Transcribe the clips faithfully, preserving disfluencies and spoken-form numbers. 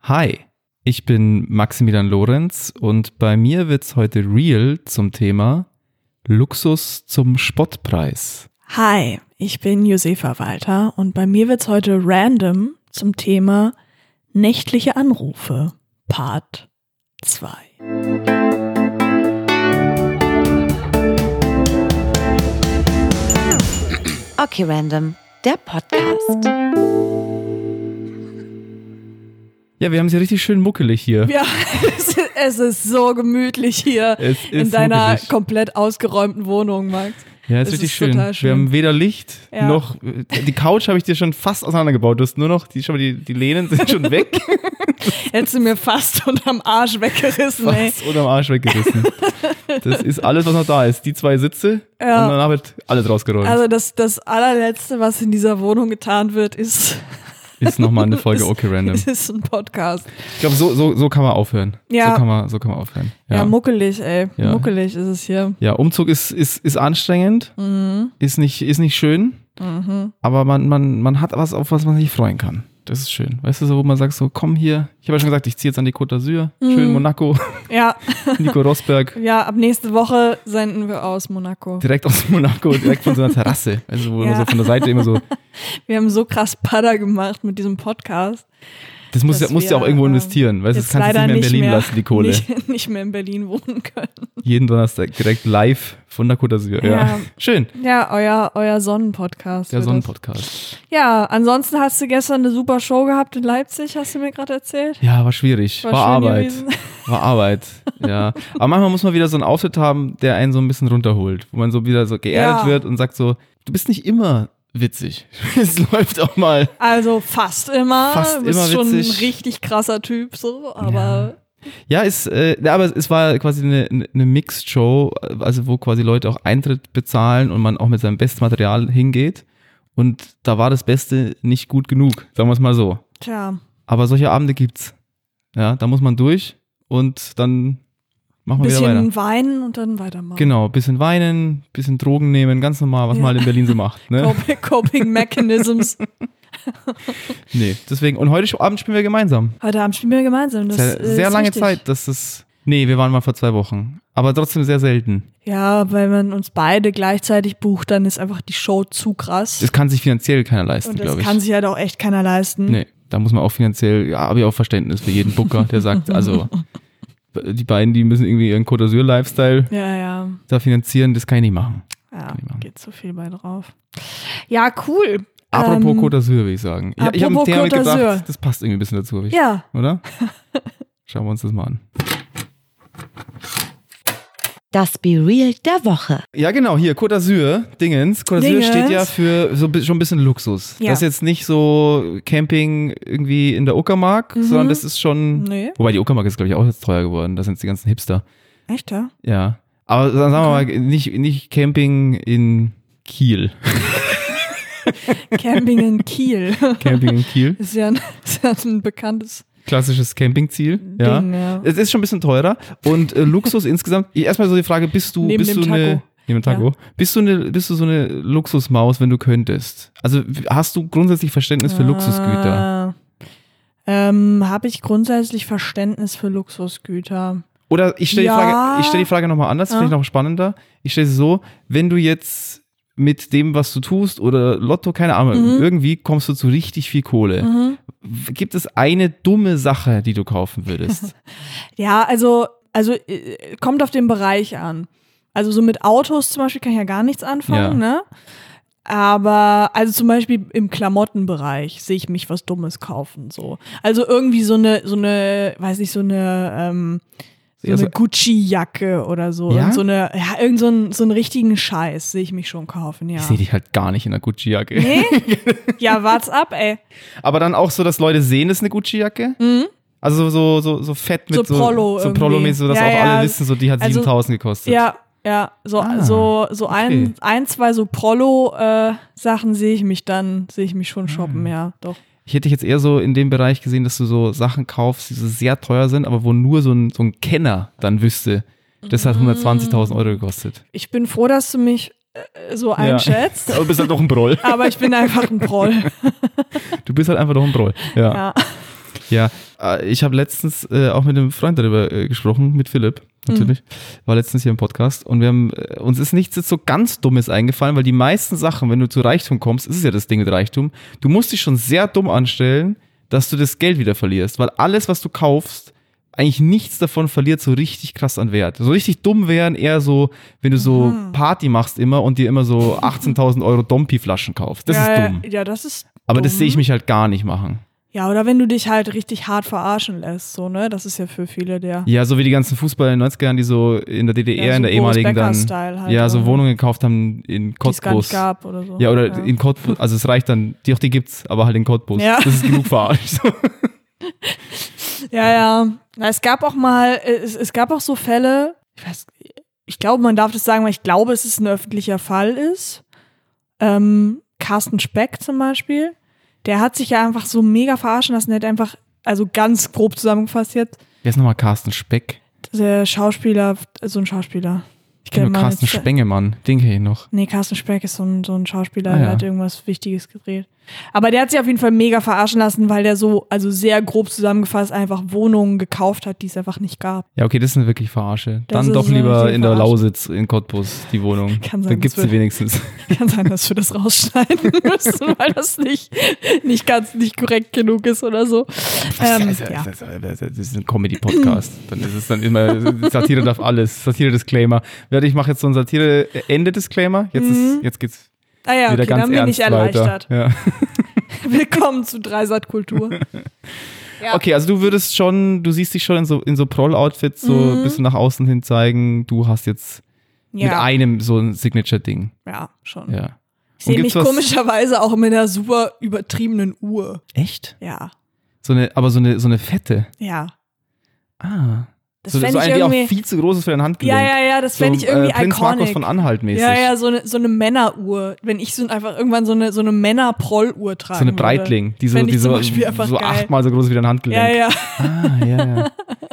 Hi, ich bin Maximilian Lorenz und bei mir wird's heute real zum Thema Luxus zum Spottpreis. Hi, ich bin Josefa Walter und bei mir wird's heute random zum Thema nächtliche Anrufe, Part zwei. Okay, random, der Podcast. Ja, wir haben es ja richtig schön muckelig hier. Ja, es ist, es ist so gemütlich hier Es ist in deiner muckelig. komplett ausgeräumten Wohnung, Max. Ja, ist Es richtig ist schön. total schön. Wir haben weder Licht Ja. noch. Die Couch habe ich dir schon fast auseinandergebaut. Du hast nur noch, die, schon mal die, die Lehnen sind schon weg. Hättest du mir fast unterm Arsch weggerissen, ey. Fast unterm Arsch weggerissen. Das ist alles, was noch da ist. Die zwei Sitze Ja. und danach wird alles rausgeräumt. Also das, das allerletzte, was in dieser Wohnung getan wird, ist, ist nochmal eine Folge Okay Random. es ist ein Podcast. Ich glaube, so, so, so kann man aufhören. Ja. So kann man, so kann man aufhören. Ja, Ja, muckelig, ey. Ja. Muckelig ist es hier. ja Umzug ist, ist, ist anstrengend, Mhm. ist nicht, ist nicht schön, Mhm. aber man, man, man hat was, auf was man sich freuen kann. Das ist schön. Weißt du, so, wo man sagt so, komm hier. Ich habe ja schon gesagt, ich ziehe jetzt an die Côte d'Azur. Schön Mhm. Monaco, Ja, Nico Rosberg. ja, ab nächste Woche senden wir aus Monaco. Direkt aus Monaco, direkt von so einer Terrasse. Also wo Ja. man so von der Seite immer so, Wir haben so krass Padder gemacht mit diesem Podcast. das muss Dass ja, musst du ja auch wir, irgendwo ähm, investieren. Weißt du, das Jetzt kannst du leider nicht mehr in Berlin mehr, lassen, die Kohle. Nicht, nicht mehr in Berlin wohnen können. Jeden Donnerstag direkt live von der Côte d'Azur. Ja. Ja. Schön. Ja, euer, euer Sonnenpodcast. Der wird das. Sonnenpodcast. Ja, ansonsten hast du gestern eine super Show gehabt in Leipzig, hast du mir gerade erzählt. Ja, war schwierig. War, War schön Arbeit. gewesen. War Arbeit, ja. Aber manchmal muss man wieder so einen Auftritt haben, der einen so ein bisschen runterholt. Wo man so wieder so geerdet Ja. wird und sagt so, du bist nicht immer witzig. Es läuft auch mal. Also fast immer. Fast du bist immer schon witzig. ein richtig krasser Typ, so, aber Ja, ist, äh, ja, aber es war quasi eine, eine Mixed-Show, also wo quasi Leute auch Eintritt bezahlen und man auch mit seinem besten Material hingeht. Und da war das Beste nicht gut genug, sagen wir es mal so. tja. Aber solche Abende gibt's. Ja, da muss man durch und dann machen wir wieder weiter. Bisschen weinen und dann weitermachen. Genau, bisschen weinen, bisschen Drogen nehmen, ganz normal, was Ja. man halt in Berlin so macht. Ne? Coping, Coping Mechanisms. Nee, deswegen. Und heute Abend spielen wir gemeinsam. Heute Abend spielen wir gemeinsam. Das Das ist ja ist sehr lange richtig. Zeit, dass das. Nee, wir waren mal vor zwei Wochen. Aber trotzdem sehr selten. Ja, weil man uns beide gleichzeitig bucht, dann ist einfach die Show zu krass. Das kann sich finanziell keiner leisten, Und das glaube ich. kann sich halt auch echt keiner leisten. Nee, da muss man auch finanziell, ja, habe ich auch Verständnis für jeden Booker, der sagt, also die beiden, die müssen irgendwie ihren Côte d'Azur Lifestyle Ja, ja. da finanzieren, das kann ich nicht machen. Ja, ich machen. geht so viel bei drauf. Ja, cool. Apropos Ähm, Côte d'Azur, würde ich sagen. Ja, ich habe ein apropos Thema Côte d'Azur. mitgebracht, das passt irgendwie ein bisschen dazu, hab ich, Ja, oder? Schauen wir uns das mal an. Das Be Real der Woche. Ja, genau, hier, Côte d'Azur, Dingens. Côte d'Azur Dingens. steht ja für so bi- schon ein bisschen Luxus. Ja. Das ist jetzt nicht so Camping irgendwie in der Uckermark, Mhm. sondern das ist schon, nee. wobei die Uckermark ist, glaube ich, auch jetzt teuer geworden. Das sind die ganzen Hipster. Echt, ja? Ja. Aber dann sagen wir mal, nicht, nicht Camping in Kiel. Camping in Kiel. Camping in Kiel. Ist ja ein, ist ja ein bekanntes Klassisches Campingziel. Ja. Ding, ja. Es ist schon ein bisschen teurer. Und äh, Luxus insgesamt, erstmal so die Frage, bist du, Neben bist dem du eine, Taco. neben dem Taco, Ja. bist du eine, bist du so eine Luxusmaus, wenn du könntest? Also hast du grundsätzlich Verständnis für Luxusgüter? Ah. Ähm, habe ich grundsätzlich Verständnis für Luxusgüter? Oder ich stelle Ja. die Frage, ich stelle die Frage nochmal anders, Ja. finde ich noch spannender. Ich stelle sie so, wenn du jetzt mit dem, was du tust oder Lotto, keine Ahnung, Mhm. irgendwie kommst du zu richtig viel Kohle. Mhm. Gibt es eine dumme Sache, die du kaufen würdest? Ja, also, also äh, kommt auf den Bereich an. Also so mit Autos zum Beispiel kann ich ja gar nichts anfangen, Ja. ne? Aber, also zum Beispiel im Klamottenbereich sehe ich mich was Dummes kaufen, so. Also irgendwie so eine, so eine, weiß nicht, so eine, ähm, so Ja, so- eine Gucci-Jacke oder so. Ja? Und so eine, ja, irgend so, ein, so einen richtigen Scheiß sehe ich mich schon kaufen, ja. Ich sehe dich halt gar nicht in einer Gucci-Jacke. Nee? Ja, wart's ab, ey. Aber dann auch so, dass Leute sehen, es ist eine Gucci-Jacke? Mhm. Also so, so, so fett mit So so, Prolo so irgendwie. Prolo-mäßig, sodass Ja, auch ja. alle wissen, so die hat Also- siebentausend gekostet. Ja, ja, so, Ah, so, so ein, okay. ein, zwei so Prolo-Sachen sehe ich mich dann, sehe ich mich schon shoppen, ja, doch. Ich hätte dich jetzt eher so in dem Bereich gesehen, dass du so Sachen kaufst, die so sehr teuer sind, aber wo nur so ein, so ein Kenner dann wüsste, das hat hundertzwanzigtausend Euro gekostet. Ich bin froh, dass du mich äh, so einschätzt, Aber du bist halt doch ein Proll. aber ich bin einfach ein Proll. Du bist halt einfach doch ein Proll. Ja. Ja. Ja, äh, ich habe letztens äh, auch mit einem Freund darüber äh, gesprochen, mit Philipp, natürlich. Mhm. War letztens hier im Podcast und wir haben, äh, uns ist nichts jetzt so ganz Dummes eingefallen, weil die meisten Sachen, wenn du zu Reichtum kommst, ist es ja das Ding mit Reichtum, du musst dich schon sehr dumm anstellen, dass du das Geld wieder verlierst, weil alles, was du kaufst, eigentlich nichts davon verliert so richtig krass an Wert. So richtig dumm wären eher so, wenn du so mhm. Party machst immer und dir immer so achtzehntausend Euro Dompi-Flaschen kaufst. Das ja, ist dumm. Ja, das ist Aber dumm. das sehe ich mich halt gar nicht machen. Ja, oder wenn du dich halt richtig hart verarschen lässt, so, ne? Das ist ja für viele der. Ja, so wie die ganzen Fußballer in den neunziger Jahren, die so in der D D R, ja, so in der ehemaligen dann, halt ja, so oder? Wohnungen gekauft haben in Cottbus. Die es gar nicht gab oder so. Ja, oder ja. in Cottbus, also es reicht dann, die auch die gibt's, aber halt in Cottbus. Ja. Das ist genug verarscht. Ja, ja. Es gab auch mal, es, es gab auch so Fälle, ich weiß, ich glaube, man darf das sagen, weil ich glaube, es ist ein öffentlicher Fall ist. Ähm, Carsten Speck zum Beispiel, der hat sich ja einfach so mega verarschen lassen, der hat einfach, also ganz grob zusammengefasst jetzt. Wer ist nochmal Carsten Speck? Der Schauspieler, so ein Schauspieler. Ich kenne nur Carsten Spengemann, den kenne ich noch. Nee, Carsten Speck ist so ein, so ein Schauspieler, ah, der ja. hat irgendwas Wichtiges gedreht. Aber der hat sich auf jeden Fall mega verarschen lassen, weil der so, also sehr grob zusammengefasst, einfach Wohnungen gekauft hat, die es einfach nicht gab. Ja, okay, das sind wirklich Verarsche. Das Dann doch ist lieber in der Verarsche. Lausitz in Cottbus die Wohnung. Kann sein, Dann gibt's das sie wird- wenigstens. Kann sein, dass wir das rausschneiden müssen, weil das nicht, nicht ganz nicht korrekt genug ist oder so. Ähm, das, ja. das, das, das ist ein Comedy-Podcast. Dann ist es dann immer, Satire darf alles. Satire-Disclaimer. Warte, ich mache jetzt so ein Satire-Ende-Disclaimer. Jetzt, Mhm. ist, jetzt geht's Ah ja, wieder okay, ganz dann bin ernst ich erleichtert. weiter. Ja. Willkommen zu Dreisat-Kultur. Ja. Okay, also du würdest schon, du siehst dich schon in so, in so Proll-Outfits, so ein Mhm. bisschen nach außen hin zeigen, du hast jetzt mit Ja, einem so ein Signature-Ding. ja, schon. Ja. Ich sehe Und mich gibt's was- komischerweise auch mit einer super übertriebenen Uhr. Echt? Ja, So eine, aber so eine, so eine fette. ja. Ah. Das so fände so ich eine, die auch irgendwie. viel zu groß ist für dein Handgelenk. Ja, ja, ja, das so, fände ich irgendwie äh, Prinz iconic. Markus von Anhalt mäßig. Ja, ja, so eine, so eine Männeruhr. Wenn ich so einfach irgendwann so eine, so eine Männer-Proll-Uhr trage. So eine Breitling, die so, Fänd ich die zum so, Beispiel einfach so geil. achtmal so groß wie dein Handgelenk. Ja, ja, Ah, ja, ja.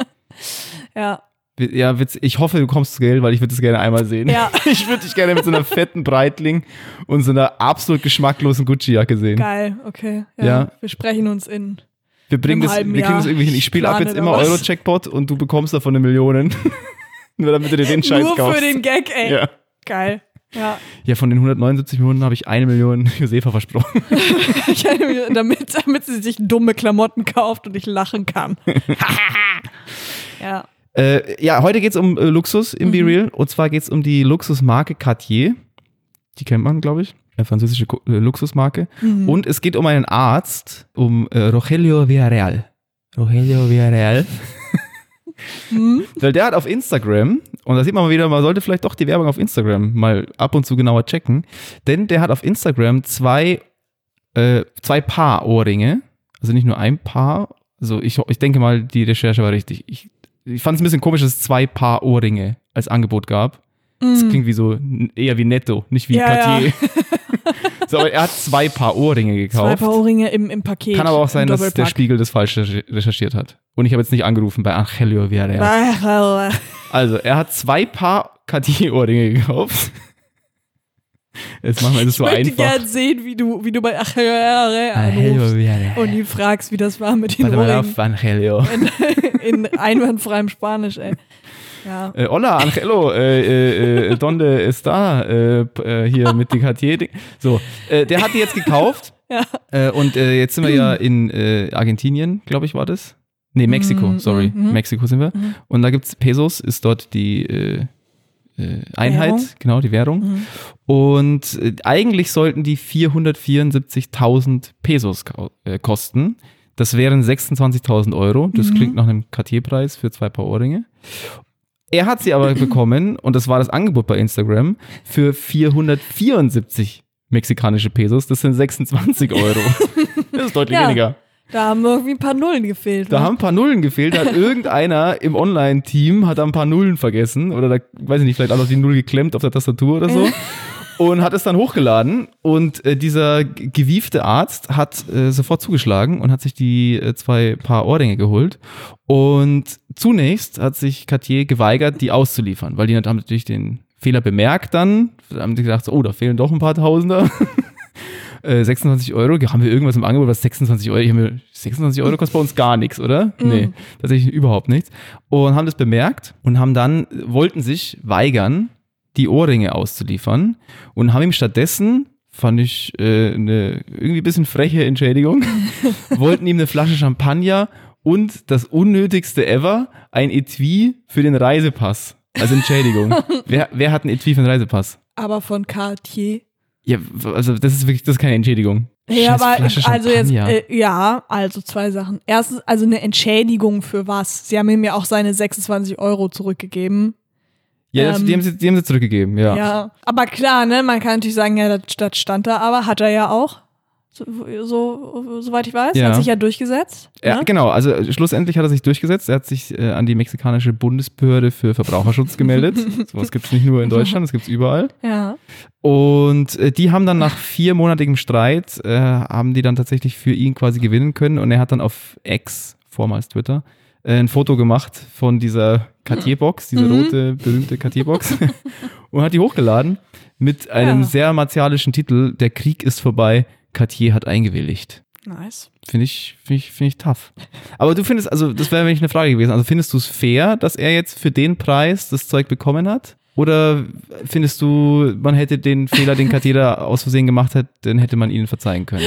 ja. Ja, Witz, ich hoffe, du kommst zu Geld, weil ich würde das gerne einmal sehen. Ja. Ich würde dich gerne mit so einer fetten Breitling und so einer absolut geschmacklosen Gucci-Jacke sehen. Geil, okay. Ja, Ja. Wir sprechen uns in. Wir bringen Im das, halben wir kriegen Jahr. das irgendwie hin. Ich spiele ab Plane jetzt da immer was. Euro-Jackpot und du bekommst davon eine Million. Nur damit du dir den Scheiß Nur kaufst. für den Gag, ey. Ja. Geil. Ja. Ja, von den hundertneunundsiebzig Millionen habe ich eine Million Josefa versprochen. damit, damit sie sich dumme Klamotten kauft und ich lachen kann. Ja. Äh, ja, heute geht's um äh, Luxus im Mhm. Be Real. Und zwar geht's um die Luxusmarke Cartier. Die kennt man, glaube ich. Eine französische Ko- äh, Luxusmarke. Mhm. Und es geht um einen Arzt, um äh, Rogelio Villarreal. Rogelio Villarreal. Mhm. Weil der hat auf Instagram, und da sieht man mal wieder, man sollte vielleicht doch die Werbung auf Instagram mal ab und zu genauer checken, denn der hat auf Instagram zwei, äh, zwei Paar Ohrringe, also nicht nur ein Paar, also ich, ich denke mal, die Recherche war richtig. Ich, ich fand es ein bisschen komisch, dass es zwei Paar Ohrringe als Angebot gab. Das klingt wie so, eher wie Netto, nicht wie Ja, Cartier. So, aber er hat zwei Paar Ohrringe Zwei gekauft. Paar Ohrringe im, im Paket. Kann aber auch sein, im dass der Doppelpack. Spiegel das falsch recherchiert hat. Und ich habe jetzt nicht angerufen bei Angelio Villarreal. Also, er hat zwei Paar Cartier-Ohrringe gekauft. Jetzt machen wir das so Ich möchte einfach. gerne sehen, wie du, wie du bei Achelere Angelio anrufst Villarreal. und die fragst, wie das war mit den Warte mal Ohrringen auf, Angelio. in, in einwandfreiem Spanisch, ey. Ja. Äh, hola, Angelo, äh, äh, äh, donde está? Äh, p- äh, hier mit den Cartier-Ding. So, äh, der hat die jetzt gekauft. Ja. Äh, und äh, jetzt sind wir ja in äh, Argentinien, glaube ich, war das. Nee, Mexiko, Mhm, sorry. mhm. Mexiko sind wir. Mhm. Und da gibt's Pesos, ist dort die äh, äh, Einheit, Währung. genau, die Währung. Mhm. Und äh, eigentlich sollten die vierhundertvierundsiebzigtausend Pesos kau- äh, kosten. Das wären sechsundzwanzigtausend Euro. Das Mhm. klingt nach einem Cartier-Preis für zwei Paar Ohrringe. Er hat sie aber bekommen, und das war das Angebot bei Instagram, für vierhundertvierundsiebzig mexikanische Pesos. Das sind sechsundzwanzig Euro. Das ist deutlich Ja. weniger. Da haben irgendwie ein paar Nullen gefehlt. Da ne? haben ein paar Nullen gefehlt. Da hat irgendeiner im Online-Team hat da ein paar Nullen vergessen. Oder da, weiß ich nicht, vielleicht auch noch die Null geklemmt auf der Tastatur oder so. Und hat es dann hochgeladen. Und äh, dieser g- gewiefte Arzt hat äh, sofort zugeschlagen und hat sich die äh, zwei Paar Ohrringe geholt. Und zunächst hat sich Cartier geweigert, die auszuliefern, weil die haben natürlich den Fehler bemerkt dann. Da haben die gedacht, so, oh, da fehlen doch ein paar Tausender. äh, sechsundzwanzig Euro, haben wir irgendwas im Angebot, was sechsundzwanzig Euro, ich habe mir, sechsundzwanzig Euro kostet bei uns gar nichts, oder? Mm. Nee, tatsächlich überhaupt nichts. Und haben das bemerkt und haben dann, wollten sich weigern, die Ohrringe auszuliefern und haben ihm stattdessen, fand ich äh, eine irgendwie ein bisschen freche Entschädigung, wollten ihm eine Flasche Champagner und das unnötigste ever, ein Etui für den Reisepass. Also Entschädigung. wer, wer hat ein Etui für den Reisepass? Aber von Cartier. Ja, also das ist wirklich, das ist keine Entschädigung. Ja, Scheiß aber Flasche also jetzt, Champagner. äh, ja, also zwei Sachen. Erstens, also eine Entschädigung für was? Sie haben ihm ja auch seine sechsundzwanzig Euro zurückgegeben. Ja, das, ähm, die, haben sie, die haben sie zurückgegeben, ja. Ja, aber klar, ne, man kann natürlich sagen, ja, das, das stand da, aber hat er ja auch. So, so soweit ich weiß, Ja. hat sich ja durchgesetzt. Ja, ne? genau. Also schlussendlich hat er sich durchgesetzt. Er hat sich äh, an die mexikanische Bundesbehörde für Verbraucherschutz gemeldet. Sowas gibt es nicht nur in Deutschland, das gibt es überall. Ja. Und äh, die haben dann nach viermonatigem Streit, äh, haben die dann tatsächlich für ihn quasi gewinnen können. Und er hat dann auf X, vormals Twitter, äh, ein Foto gemacht von dieser Cartier-Box, diese Mhm. rote, berühmte Cartier-Box. Und hat die hochgeladen mit einem Ja. sehr martialischen Titel: Der Krieg ist vorbei, Cartier hat eingewilligt. Nice. Finde ich, finde ich, finde ich tough. Aber du findest, also das wäre nämlich eine Frage gewesen, also findest du es fair, dass er jetzt für den Preis das Zeug bekommen hat? Oder findest du, man hätte den Fehler, den Cartier da aus Versehen gemacht hat, den hätte man ihnen verzeihen können?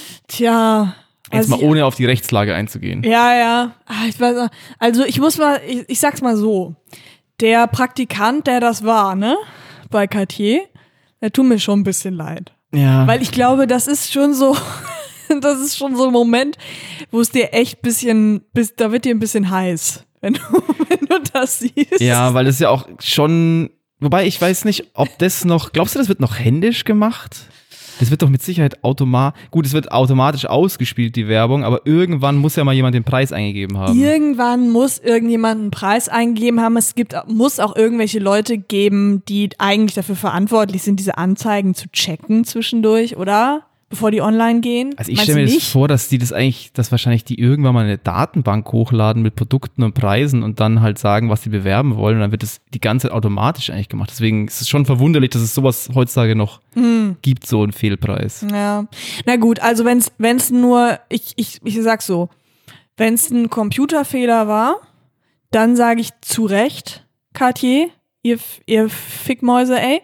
Tja. Jetzt also mal ohne auf die Rechtslage einzugehen. Ja, ja. Ah, ich weiß, also ich muss mal, ich, ich sag's mal so. Der Praktikant, der das war, ne, bei Cartier, der tut mir schon ein bisschen leid. Ja. Weil ich glaube, das ist schon so, das ist schon so ein Moment, wo es dir echt bisschen, bis, da wird dir ein bisschen heiß, wenn du, wenn du das siehst. Ja, weil es ja auch schon, wobei ich weiß nicht, ob das noch, glaubst du, das wird noch händisch gemacht? Das wird doch mit Sicherheit automatisch, gut, es wird automatisch ausgespielt, die Werbung, aber irgendwann muss ja mal jemand den Preis eingegeben haben. Irgendwann muss irgendjemand einen Preis eingegeben haben. Es gibt, muss auch irgendwelche Leute geben, die eigentlich dafür verantwortlich sind, diese Anzeigen zu checken zwischendurch, oder? Bevor die online gehen. Also ich Meinst stelle mir du das nicht? vor, dass die das eigentlich, dass wahrscheinlich die irgendwann mal eine Datenbank hochladen mit Produkten und Preisen und dann halt sagen, was sie bewerben wollen und dann wird das die ganze Zeit automatisch eigentlich gemacht. Deswegen ist es schon verwunderlich, dass es sowas heutzutage noch Hm. gibt, so einen Fehlpreis. Ja. Na gut, also wenn's, wenn's nur, ich, ich, ich sag so, wenn's ein Computerfehler war, dann sage ich zu Recht, Cartier, ihr, ihr Fickmäuse, ey.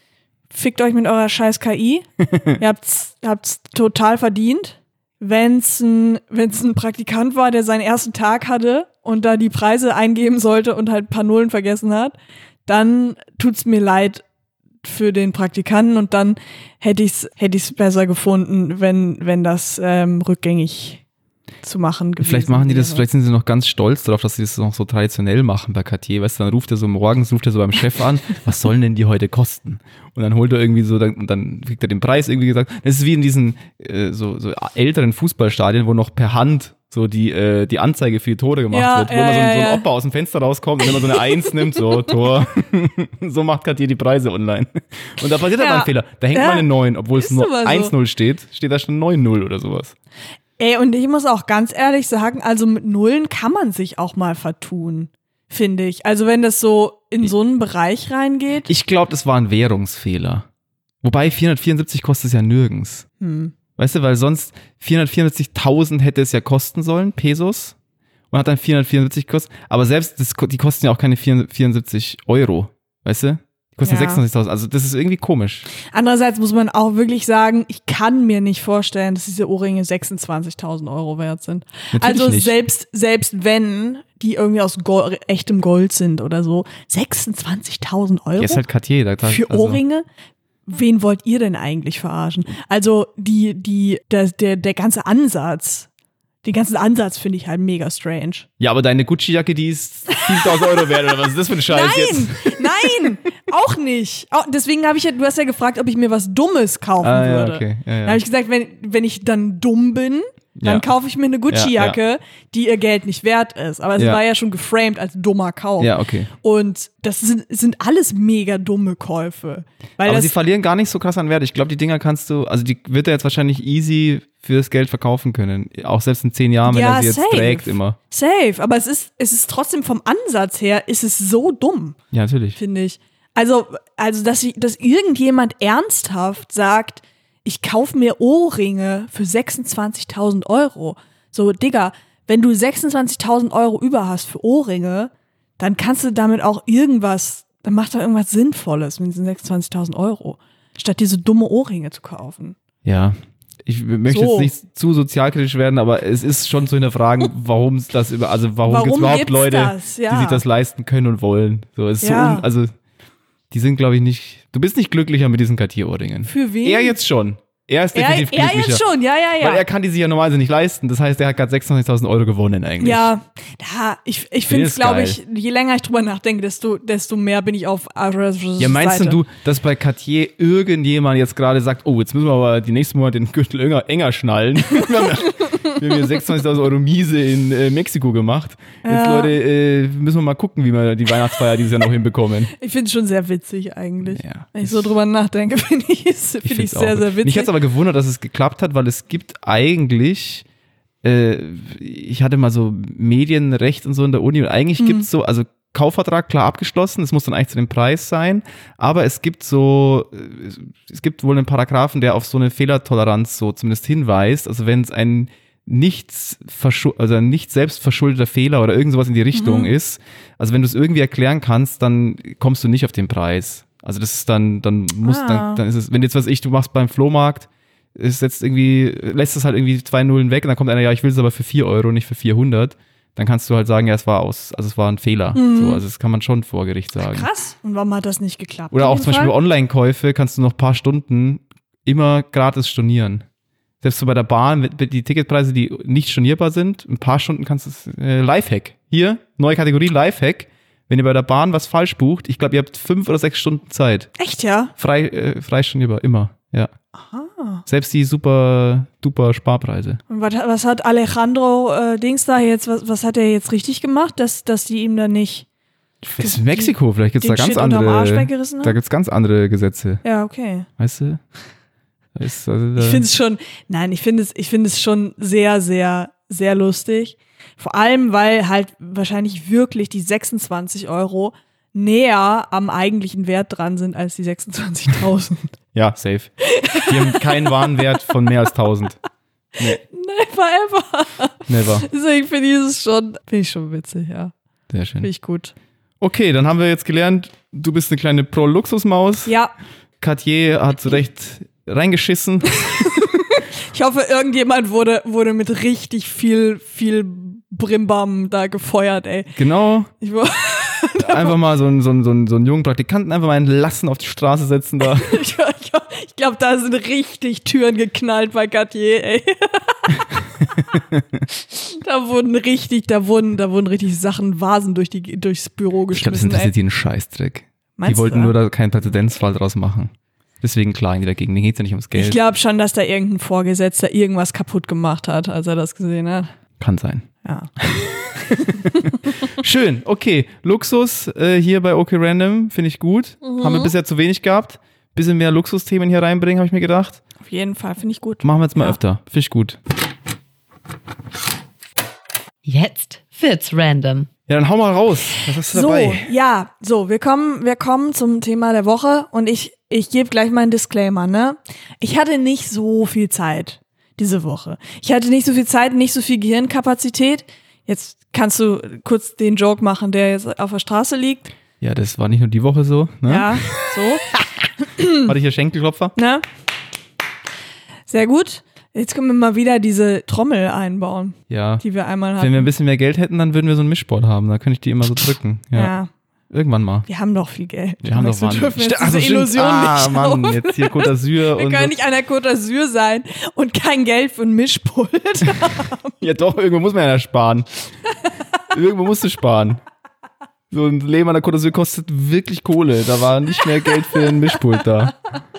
Fickt euch mit eurer scheiß K I. Ihr habt's, habt's total verdient. Wenn's ein, wenn's ein Praktikant war, der seinen ersten Tag hatte und da die Preise eingeben sollte und halt ein paar Nullen vergessen hat, dann tut's mir leid für den Praktikanten und dann hätte ich's, hätte ich's besser gefunden, wenn, wenn das ähm, rückgängig zu machen gewesen Vielleicht machen die das, wäre. vielleicht sind sie noch ganz stolz darauf, dass sie das noch so traditionell machen bei Cartier. Weißt du, dann ruft er so morgens, ruft er so beim Chef an, was sollen denn die heute kosten? Und dann holt er irgendwie so, dann, und dann kriegt er den Preis irgendwie gesagt. Das ist wie in diesen äh, so, so älteren Fußballstadien, wo noch per Hand so die, äh, die Anzeige für die Tore gemacht Ja, wird, wo ja, immer so, ein- ja, so ein ja. Opa aus dem Fenster rauskommt und immer so eine Eins nimmt, so Tor. So macht Cartier die Preise online. Und da passiert halt Ja. mal ein Fehler. Da hängt Ja. mal eine neun, obwohl es Ist nur aber so. eins null steht, steht da schon neun null oder sowas. Ey, und ich muss auch ganz ehrlich sagen, also mit Nullen kann man sich auch mal vertun, finde ich. Also wenn das so in so einen Bereich reingeht. Ich glaube, das war ein Währungsfehler. Wobei vierhundertvierundsiebzig kostet es ja nirgends. Hm. Weißt du, weil sonst vierhundertvierundsiebzigtausend hätte es ja kosten sollen, Pesos. Und hat dann vierhundertvierundsiebzig gekostet. Aber selbst, das, die kosten ja auch keine vierhundertvierundsiebzig Euro. Weißt du? Die kosten Ja. sechsundzwanzigtausend. Also das ist irgendwie komisch. Andererseits muss man auch wirklich sagen, ich kann mir nicht vorstellen, dass diese Ohrringe sechsundzwanzigtausend Euro wert sind. Natürlich also nicht. selbst selbst wenn die irgendwie aus Gold, echtem Gold sind oder so, sechsundzwanzigtausend Euro Jetzt halt Cartier. Da, da, für also, Ohrringe? Wen wollt ihr denn eigentlich verarschen? Also die die der der, der ganze Ansatz, den ganzen Ansatz finde ich halt mega strange. Ja, aber deine Gucci-Jacke, die ist siebentausend Euro wert, oder was ist das für ein Scheiß jetzt? Nein, nein, auch nicht. Auch, deswegen habe ich ja, du hast ja gefragt, ob ich mir was Dummes kaufen Ah, ja, würde. okay. Ja, ja. Dann habe ich gesagt, wenn, wenn ich dann dumm bin, dann Ja. kaufe ich mir eine Gucci-Jacke, Ja, ja. die ihr Geld nicht wert ist. Aber es Ja. war ja schon geframed als dummer Kauf. Ja, okay. Und das sind, sind alles mega dumme Käufe. Weil Aber das, sie verlieren gar nicht so krass an Wert. Ich glaube, die Dinger kannst du, also die wird er jetzt wahrscheinlich easy für das Geld verkaufen können. Auch selbst in zehn Jahren, wenn Ja, er sie jetzt safe. trägt immer. safe. Aber es ist, es ist trotzdem vom Ansatz her, ist es so dumm. Ja, natürlich. Finde ich. Also, also dass, ich, dass irgendjemand ernsthaft sagt, ich kaufe mir Ohrringe für sechsundzwanzigtausend Euro. So, Digga, wenn du sechsundzwanzigtausend Euro über hast für Ohrringe, dann kannst du damit auch irgendwas, dann mach doch irgendwas Sinnvolles mit diesen sechsundzwanzigtausend Euro, statt diese dumme Ohrringe zu kaufen. Ja, ich möchte So. jetzt nicht zu sozialkritisch werden, aber es ist schon zu hinterfragen, warum es das über, also warum, Warum gibt es überhaupt gibt's Leute, das? Ja. die sich das leisten können und wollen. So, es ist Ja. so un, also die sind, glaube ich, nicht, du bist nicht glücklicher mit diesen Cartier-Ohrringen. Für wen? Er jetzt schon. Er ist Er, definitiv er glücklicher. jetzt schon, ja, ja, Weil ja. er kann die sich ja normalerweise nicht leisten. Das heißt, er hat gerade sechsundzwanzigtausend Euro gewonnen eigentlich. Ja, da, ich, ich finde es, ist glaube geil. ich, je länger ich drüber nachdenke, desto, desto mehr bin ich auf Aras Seite. Ja, meinst denn du, dass bei Cartier irgendjemand jetzt gerade sagt, oh, jetzt müssen wir aber die nächsten Monate den Gürtel enger, enger schnallen? wir haben ja, wir haben ja sechsundzwanzigtausend Euro Miese in äh, Mexiko gemacht. Jetzt, Ja. Leute, äh, müssen wir mal gucken, wie wir die Weihnachtsfeier dieses Jahr noch hinbekommen. Ich finde es schon sehr witzig eigentlich. Ja. Wenn ich so drüber nachdenke, finde ich es find ich find's sehr, auch. sehr witzig. Mich hat es aber gewundert, dass es geklappt hat, weil es gibt eigentlich, äh, ich hatte mal so Medienrecht und so in der Uni und eigentlich Mhm. gibt es so, also Kaufvertrag klar abgeschlossen, es muss dann eigentlich zu dem Preis sein, aber es gibt so, äh, es gibt wohl einen Paragraphen, der auf so eine Fehlertoleranz so zumindest hinweist, also wenn es ein nichts verschu- also ein nicht selbstverschuldeter Fehler oder irgend sowas in die Richtung Mhm. ist, also wenn du es irgendwie erklären kannst, dann kommst du nicht auf den Preis. Also das ist dann, dann muss, Ah. dann, dann ist es, wenn jetzt was ich, du machst beim Flohmarkt, ist jetzt irgendwie, lässt es halt irgendwie zwei Nullen weg und dann kommt einer, ja, ich will es aber für vier Euro, nicht für vierhundert, dann kannst du halt sagen, ja, es war aus, also es war ein Fehler. Mhm. So, also das kann man schon vor Gericht sagen. Krass. Und warum hat das nicht geklappt? Oder in auch dem zum Beispiel Fall? Online-Käufe kannst du noch ein paar Stunden immer gratis stornieren. Selbst so bei der Bahn, mit- die Ticketpreise, die nicht stornierbar sind, ein paar Stunden kannst du es, äh, Lifehack. Hier, neue Kategorie Lifehack. Wenn ihr bei der Bahn was falsch bucht, ich glaube, ihr habt fünf oder sechs Stunden Zeit. Echt, ja? Frei, äh, frei stornierbar, immer, ja. Aha. Selbst die super, duper Sparpreise. Und was, was hat Alejandro äh, Dings da jetzt, was, was hat er jetzt richtig gemacht, dass, dass die ihm da nicht Das ist Mexiko, vielleicht gibt es den da ganz Shit unterm Arsch andere, weggerissen da hat? gibt's ganz andere Gesetze, Ja, okay. weißt du? Da ist, also da, Ich finde es schon, nein, ich finde es, ich finde es schon sehr, sehr, sehr lustig. Vor allem, weil halt wahrscheinlich wirklich die sechsundzwanzig Euro näher am eigentlichen Wert dran sind als die sechsundzwanzigtausend. ja, safe. Die haben keinen Warenwert von mehr als tausend. Nee, Never ever. never. Deswegen finde ich es schon, finde ich schon witzig, ja. Sehr schön. Finde ich gut. Okay, dann haben wir jetzt gelernt, du bist eine kleine Pro-Luxus-Maus. Ja, Cartier hat zu Recht reingeschissen. ich hoffe, irgendjemand wurde, wurde mit richtig viel, viel Brimbam da gefeuert, ey. Genau. Ich war, Einfach mal so einen, so, einen, so, einen, so einen jungen Praktikanten einfach mal entlassen auf die Straße setzen da. ich, ich, ich glaube, da sind richtig Türen geknallt bei Cartier, ey. Da wurden richtig, da wurden, da wurden richtig Sachen, Vasen durch die, durchs Büro Ich glaube, das geschmissen, interessiert ey. die einen Scheißdreck. Meinst Die wollten du? nur da keinen Präzedenzfall draus machen. Deswegen klagen die dagegen. Denen geht's ja nicht ums Geld. Ich glaube schon, dass da irgendein Vorgesetzter irgendwas kaputt gemacht hat, als er das gesehen hat. Kann sein. Ja. Schön, okay. Luxus äh, hier bei OK Random finde ich gut. Mhm. Haben wir bisher zu wenig gehabt. Bisschen mehr Luxusthemen hier reinbringen, habe ich mir gedacht. Auf jeden Fall, finde ich gut. Machen wir jetzt mal Ja. öfter. Finde ich gut. Jetzt wird's random. Ja, dann hau mal raus. Was hast du So, dabei? ja, so, wir kommen, wir kommen zum Thema der Woche und ich, ich gebe gleich mal einen Disclaimer, ne? Ich hatte nicht so viel Zeit diese Woche. Ich hatte nicht so viel Zeit, nicht so viel Gehirnkapazität. Jetzt kannst du kurz den Joke machen, der jetzt auf der Straße liegt. Ja, das war nicht nur die Woche so. Ne? Ja, so, Warte, hier Schenkelklopfer. ne? Sehr gut. Jetzt können wir mal wieder diese Trommel einbauen, Ja. die wir einmal hatten. Wenn wir ein bisschen mehr Geld hätten, dann würden wir so ein Mischboard haben. Da könnte ich die immer so drücken. Ja. ja. Irgendwann mal. Wir haben doch viel Geld. Wir haben doch wir Wahnsinn. dürfen jetzt Ach so, diese stimmt. Illusion ah, nicht Mann, auf. jetzt hier Côte d'Azur Wir und können so. nicht an der Côte d'Azur sein und kein Geld für ein Mischpult. Ja doch, irgendwo muss man ja sparen. Irgendwo musst du sparen. So ein Leben an der Côte d'Azur kostet wirklich Kohle. Da war nicht mehr Geld für ein Mischpult da.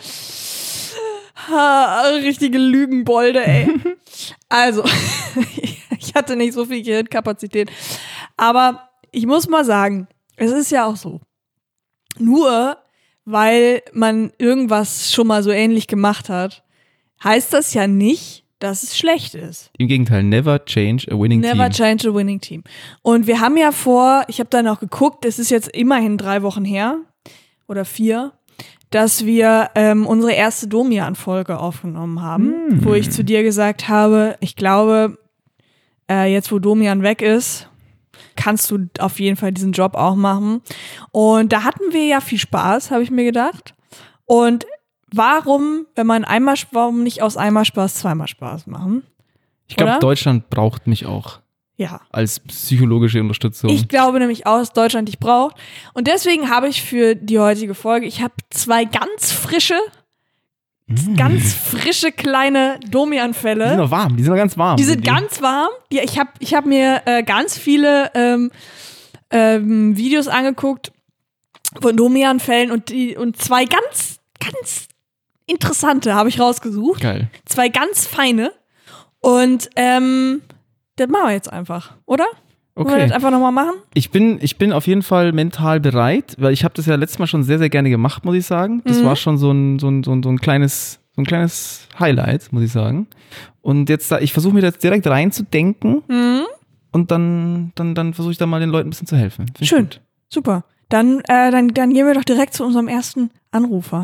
Ha, richtige Lügenbolde, ey. Also, ich hatte nicht so viel Gehirnkapazität. Aber ich muss mal sagen, es ist ja auch so. Nur weil man irgendwas schon mal so ähnlich gemacht hat, heißt das ja nicht, dass es schlecht ist. Im Gegenteil, never change a winning Never team. change a winning team. Und wir haben ja vor, ich habe dann auch geguckt, es ist jetzt immerhin drei Wochen her oder vier, dass wir ähm, unsere erste Domian-Folge aufgenommen haben, Mm. wo ich zu dir gesagt habe, ich glaube, äh, jetzt wo Domian weg ist, kannst du auf jeden Fall diesen Job auch machen. Und da hatten wir ja viel Spaß, habe ich mir gedacht. Und warum, wenn man einmal, warum nicht aus einmal Spaß zweimal Spaß machen? Ich glaube, Oder? Deutschland braucht mich auch Ja. als psychologische Unterstützung. Ich glaube nämlich auch, dass Deutschland dich braucht. Und deswegen habe ich für die heutige Folge, ich habe zwei ganz frische, Mm. ganz frische kleine Die sind Domian-Fälle. noch warm, die sind noch ganz warm. Die sind ganz warm. Die, ich habe ich hab mir äh, ganz viele ähm, ähm, Videos angeguckt von Domian-Fällen und, die, und zwei ganz, ganz interessante habe ich rausgesucht. Geil. Zwei ganz feine. Und ähm, das machen wir jetzt einfach, oder? Wollen wir Okay. das einfach nochmal machen? Ich bin, ich bin auf jeden Fall mental bereit, weil ich habe das ja letztes Mal schon sehr, sehr gerne gemacht, muss ich sagen. Das Mhm. war schon so ein, so ein, so ein, so ein kleines, so ein kleines Highlight, muss ich sagen. Und jetzt, da, ich versuche mir das direkt reinzudenken Mhm. und dann, dann, dann versuche ich da mal den Leuten ein bisschen zu helfen. Find ich Schön. gut. Super. Dann, äh, dann, dann gehen wir doch direkt zu unserem ersten Anrufer.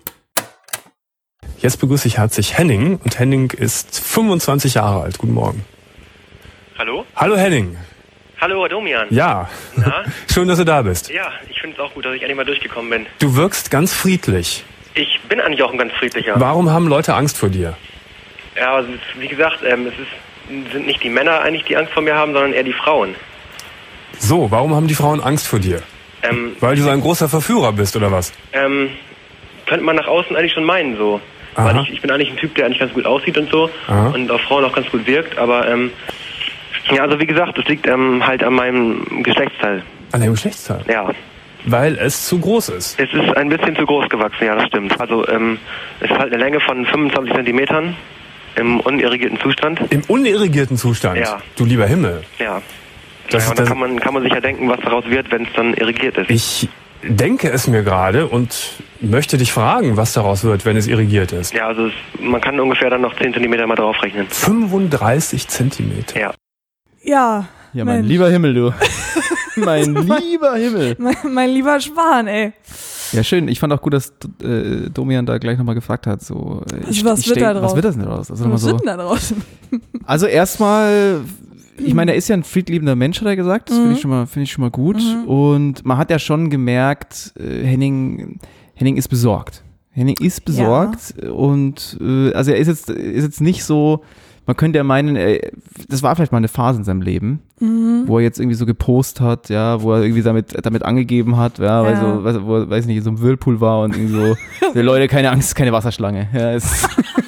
Jetzt begrüße ich herzlich Henning und Henning ist fünfundzwanzig Jahre alt. Guten Morgen. Hallo? Hallo Henning. Hallo, Domian. Ja, Na? schön, dass du da bist. Ja, ich finde es auch gut, dass ich endlich mal durchgekommen bin. Du wirkst ganz friedlich. Ich bin eigentlich auch ein ganz friedlicher. Warum haben Leute Angst vor dir? Ja, also es- wie gesagt, ähm, es ist, sind nicht die Männer eigentlich, die Angst vor mir haben, sondern eher die Frauen. So, warum haben die Frauen Angst vor dir? Ähm, Weil du so ein großer Verführer bist, oder was? ähm, könnte man nach außen eigentlich schon meinen, so. Aha. Weil ich, ich bin eigentlich ein Typ, der eigentlich ganz gut aussieht und so. Aha. Und auf Frauen auch ganz gut wirkt, aber, ähm, ja, also wie gesagt, es liegt ähm, halt an meinem Geschlechtsteil. An deinem Geschlechtsteil. Ja. Weil es zu groß ist. Es ist ein bisschen zu groß gewachsen, ja, das stimmt. Also, ähm, es ist halt eine Länge von fünfundzwanzig Zentimetern im unirrigierten Zustand. Im unirrigierten Zustand. Ja. Du lieber Himmel. Ja. Das ja, ist und dann das- kann man, kann man sich ja denken, was daraus wird, wenn es dann irrigiert ist. Ich denke es mir gerade und möchte dich fragen, was daraus wird, wenn es irrigiert ist. Ja, also es, man kann ungefähr dann noch zehn Zentimeter mal draufrechnen. fünfunddreißig Zentimeter. Ja. Ja. Ja, mein Mensch. lieber Himmel, du. mein lieber Himmel. Mein, mein lieber Schwan, ey. Ja, schön. Ich fand auch gut, dass äh, Domian da gleich nochmal gefragt hat. So, äh, Was- ich, was ich wird stell- da draus? Was wird das denn daraus? Also, nochmal Was so, sind denn da draußen? also erstmal, ich meine, er ist ja ein friedliebender Mensch, hat er gesagt. Das finde ich schon mal, finde ich schon mal gut. Und man hat ja schon gemerkt, äh, Henning, Henning ist besorgt. Henning ist besorgt und äh, also er ist jetzt, ist jetzt nicht so, man könnte ja meinen, er, das war vielleicht mal eine Phase in seinem Leben, wo er jetzt irgendwie so gepostet hat, ja, wo er irgendwie damit, damit angegeben hat, ja, weil Ja. so, weiß, wo er, weiß nicht, in so einem Whirlpool war und irgendwie so, ja, Leute, keine Angst, keine Wasserschlange. Ja, es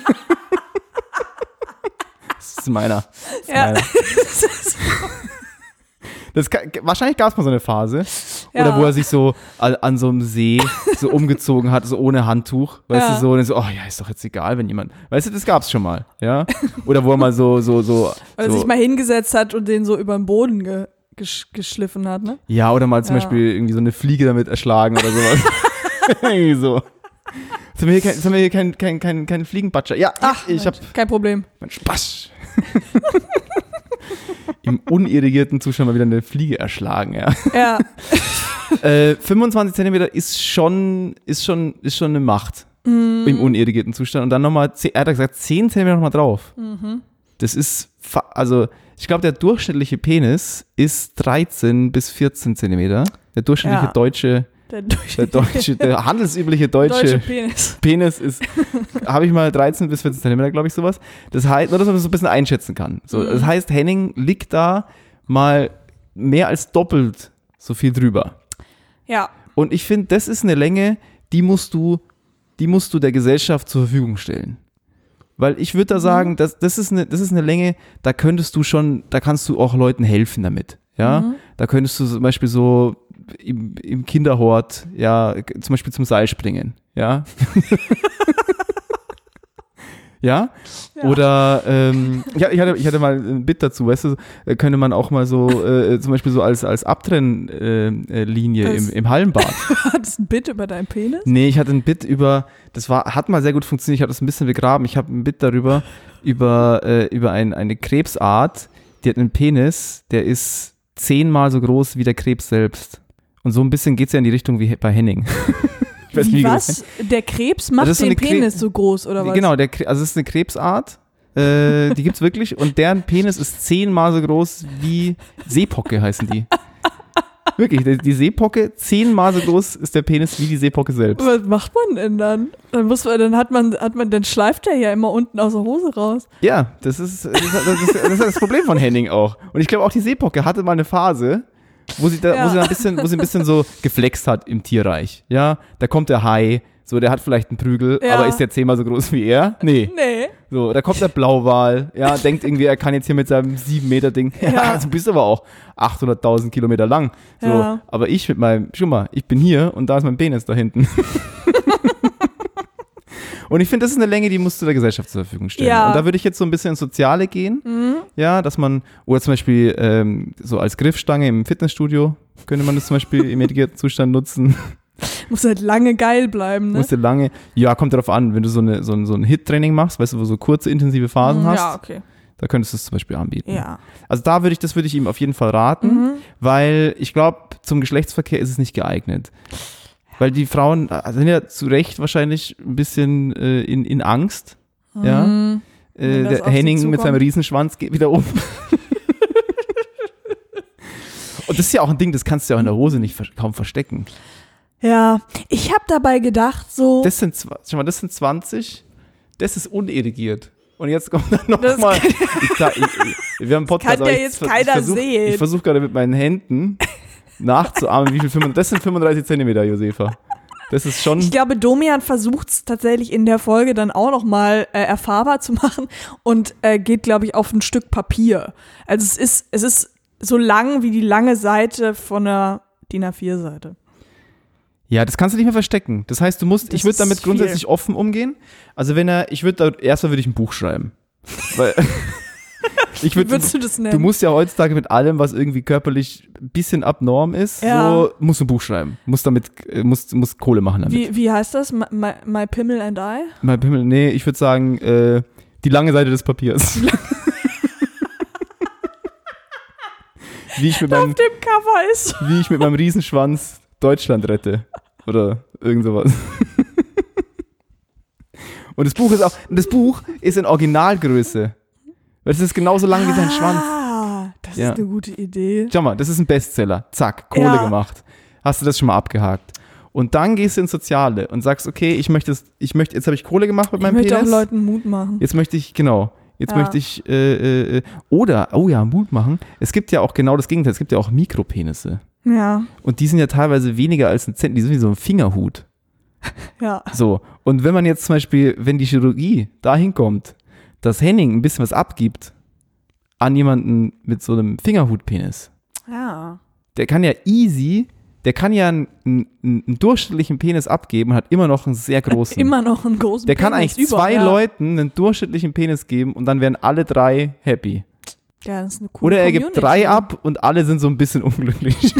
das ist meiner. Das ist Ja. meiner. Das kann, wahrscheinlich gab es mal so eine Phase, oder Ja. wo er sich so an, an so einem See so umgezogen hat, so ohne Handtuch, weißt Ja. du, so, und so, oh ja, ist doch jetzt egal, wenn jemand, weißt du, das gab's schon mal, ja, oder wo er mal so, so, so, Weil er so sich mal hingesetzt hat und den so über den Boden ge gesch geschliffen hat, ne? ja, oder mal zum Ja. Beispiel irgendwie so eine Fliege damit erschlagen oder sowas, irgendwie so. Jetzt haben wir hier kein, jetzt haben wir hier kein, kein, kein, kein Fliegenbatscher, ja, Ach, ich hab, kein Problem. mein Spaß. Im unirrigierten Zustand mal wieder eine Fliege erschlagen, ja. Ja. Äh, fünfundzwanzig Zentimeter ist schon, ist schon, ist schon eine Macht Mhm. im unirrigierten Zustand. Und dann nochmal, er hat gesagt, zehn Zentimeter nochmal drauf. Mhm. Das ist, fa- also ich glaube, der durchschnittliche Penis ist dreizehn bis vierzehn Zentimeter. Der durchschnittliche Ja. deutsche, Der, der deutsche, der handelsübliche deutsche, deutsche Penis. Penis ist, habe ich mal dreizehn bis vierzehn Zentimeter, glaube ich, sowas. Das heißt, nur, dass man das so ein bisschen einschätzen kann. So, das heißt, Henning liegt da mal mehr als doppelt so viel drüber. Ja. Und ich finde, das ist eine Länge, die musst du, die musst du der Gesellschaft zur Verfügung stellen. Weil ich würde da sagen, das, das, ist eine, das ist eine Länge, da könntest du schon, da kannst du auch Leuten helfen damit. Ja, Mhm. da könntest du zum Beispiel so im, im Kinderhort, ja, zum Beispiel zum Seil springen. Ja. Ja? Ja. Oder ähm, ja, ich, hatte, ich hatte mal ein Bit dazu, weißt du, äh, könnte man auch mal so äh, zum Beispiel so als, als Abtrennlinie äh, Linie Das- im, im Hallenbad. Hattest du ein Bit über deinen Penis? Nee, ich hatte ein Bit über, das war, hat mal sehr gut funktioniert, ich habe das ein bisschen begraben. Ich habe ein Bit darüber, über, äh, über ein, eine Krebsart, die hat einen Penis, der ist zehnmal so groß wie der Krebs selbst. Und so ein bisschen geht's ja in die Richtung wie bei Henning. Ich weiß Wie nie, was? Der Krebs macht das ist so den eine Kre- Penis so groß, oder was? Genau, der, Kre- also es ist eine Krebsart, äh, die gibt's wirklich und deren Penis ist zehnmal so groß wie Seepocke heißen die. Wirklich, die, die Seepocke, zehnmal so groß ist der Penis wie die Seepocke selbst. Was macht man denn dann? Dann muss man, dann hat man, hat man, dann schleift der ja immer unten aus der Hose raus. Ja, das ist das, ist, das, ist, das, ist das Problem von Henning auch. Und ich glaube auch die Seepocke hatte mal eine Phase, wo sie da, Ja. wo sie da ein bisschen, wo sie ein bisschen so geflext hat im Tierreich. Ja, da kommt der Hai, so der hat vielleicht einen Prügel, Ja. aber ist der zehnmal so groß wie er? Nee. Nee. So, da kommt der Blauwal, ja, denkt irgendwie, er kann jetzt hier mit seinem sieben Meter Ding, ja, Ja. du bist aber auch achthunderttausend Kilometer lang. So, Ja. aber ich mit meinem, schau mal, ich bin hier und da ist mein Penis da hinten. Und ich finde, das ist eine Länge, die musst du der Gesellschaft zur Verfügung stellen. Ja. Und da würde ich jetzt so ein bisschen ins Soziale gehen, Mhm. ja, dass man, oder zum Beispiel ähm, so als Griffstange im Fitnessstudio, könnte man das zum Beispiel im meditierten Zustand nutzen. Muss halt lange geil bleiben, ne? Musst du lange, ja, kommt darauf an, wenn du so, eine, so ein, so ein Hit-Training machst, weißt du, wo du so kurze, intensive Phasen hast, Ja, okay. da könntest du es zum Beispiel anbieten. Ja. Also da würde ich, das würde ich ihm auf jeden Fall raten, Mhm. weil ich glaube, zum Geschlechtsverkehr ist es nicht geeignet. Weil die Frauen sind ja zu Recht wahrscheinlich ein bisschen äh, in, in Angst. Ja. Mhm. Äh, Wenn das der auf sie Henning mit zukommt. seinem Riesenschwanz geht wieder um. Und das ist ja auch ein Ding, das kannst du ja auch in der Hose nicht ver- kaum verstecken. Ja, ich habe dabei gedacht, so. Das sind, zwa- schau mal, das sind zwanzig, das ist unirrigiert. Und jetzt kommt dann Das nochmal. Ich, sag- ich, ich, wir haben einen Podcast, kann ja aber ich jetzt ver- keiner ich versuch, sehen. Ich versuche gerade mit meinen Händen nachzuahmen, wie viel fünfunddreißig, das sind fünfunddreißig Zentimeter, Josefa. Das ist schon. Ich glaube, Domian versucht es tatsächlich in der Folge dann auch nochmal äh, erfahrbar zu machen und äh, geht, glaube ich, auf ein Stück Papier. Also es ist, es ist so lang wie die lange Seite von einer D I N A vier Seite. Ja, das kannst du nicht mehr verstecken. Das heißt, du musst, Das ich würde ist damit viel. grundsätzlich offen umgehen. Also wenn er, ich würde da, erstmal würde ich ein Buch schreiben. Weil, ich Wie würd, würdest du das nennen? du musst ja heutzutage mit allem, was irgendwie körperlich ein bisschen abnorm ist, Ja. so, musst du ein Buch schreiben. Musst damit, äh, musst, musst Kohle machen damit. wie, wie heißt das? My, my, my Pimmel and I? Mein Pimmel, nee, ich würde sagen, äh, die lange Seite des Papiers. wie, ich mit meinem, Auf dem Cover ist. wie ich mit meinem Riesenschwanz Deutschland rette. Oder irgend sowas. Und das Buch ist auch, das Buch ist in Originalgröße. Weil es ist genauso lang wie sein Schwanz. Ah, das Ja. ist eine gute Idee. Schau mal, das ist ein Bestseller. Zack, Kohle Ja. gemacht. Hast du das schon mal abgehakt. Und dann gehst du ins Soziale und sagst, okay, ich möchte, es- ich möchte jetzt habe ich Kohle gemacht mit Ich meinem möchte Penis. auch Leuten Mut machen. Jetzt möchte ich, genau, jetzt Ja. möchte ich, äh, äh, oder, oh ja, Mut machen. Es gibt ja auch genau das Gegenteil. Es gibt ja auch Mikropenisse. Ja, Und die sind ja teilweise weniger als ein Zentimeter. Die sind wie so ein Fingerhut. ja. So, und wenn man jetzt zum Beispiel, wenn die Chirurgie dahin kommt, dass Henning ein bisschen was abgibt an jemanden mit so einem Fingerhutpenis, Ja. der kann ja easy, der kann ja einen, einen, einen durchschnittlichen Penis abgeben und hat immer noch einen sehr großen. Immer noch einen großen der kann Penis eigentlich über, zwei ja. Leuten einen durchschnittlichen Penis geben und dann wären alle drei happy. Ja, das ist eine coole Oder er gibt Community. drei ab und alle sind so ein bisschen unglücklich.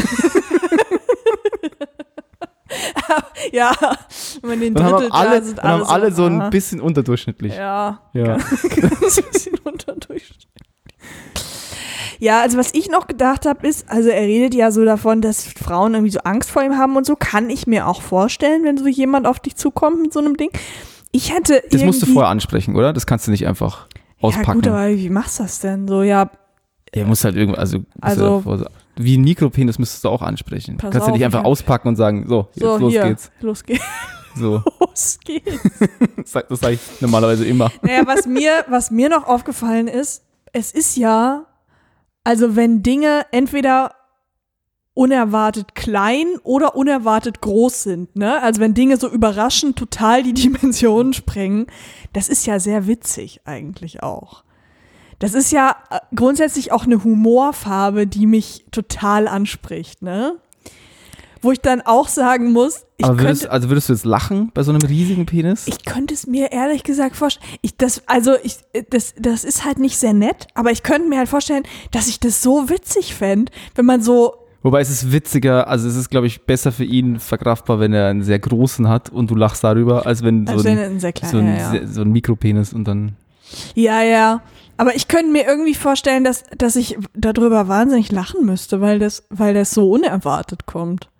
Ja, wenn man den Dann haben Drittel alle, da sind dann haben alle so ein aha. bisschen unterdurchschnittlich. Ja, Ja. ganz ein bisschen unterdurchschnittlich. Ja, also was ich noch gedacht habe ist, also er redet ja so davon, dass Frauen irgendwie so Angst vor ihm haben und so, kann ich mir auch vorstellen, wenn so jemand auf dich zukommt mit so einem Ding. Ich hätte Das musst du irgendwie- vorher ansprechen, oder? Das kannst du nicht einfach auspacken. Ja gut, aber wie machst du das denn? So, ja, Ja, muss halt irgendwo, also, musst Also- du davor- wie ein Mikropenis müsstest du auch ansprechen. Pass Kannst du auf, nicht einfach ja. auspacken und sagen, so, jetzt so los hier, geht's. los geht's. So, Los geht's. das sag- das sage ich normalerweise immer. Naja, was mir, was mir noch aufgefallen ist, es ist ja, also wenn Dinge entweder unerwartet klein oder unerwartet groß sind, ne? Also wenn Dinge so überraschend total die Dimensionen sprengen, das ist ja sehr witzig eigentlich auch. Das ist ja äh, grundsätzlich auch eine Humorfarbe, die mich total anspricht, ne? Wo ich dann auch sagen muss, ich Aber würdest, könnte, also würdest du jetzt lachen bei so einem riesigen Penis? ich könnte es mir ehrlich gesagt vorstellen. Ich, das, also ich, das, das ist halt nicht sehr nett, aber ich könnte mir halt vorstellen, dass ich das so witzig fände, wenn man so, Wobei es ist witziger, also es ist, glaube ich, besser für ihn verkraftbar, wenn er einen sehr großen hat und du lachst darüber, als wenn so als wenn ein, ein sehr kleiner, so ein, ja, ja. sehr- so ein Mikropenis und dann. Ja, ja. Aber ich könnte mir irgendwie vorstellen, dass, dass ich darüber wahnsinnig lachen müsste, weil das, weil das so unerwartet kommt.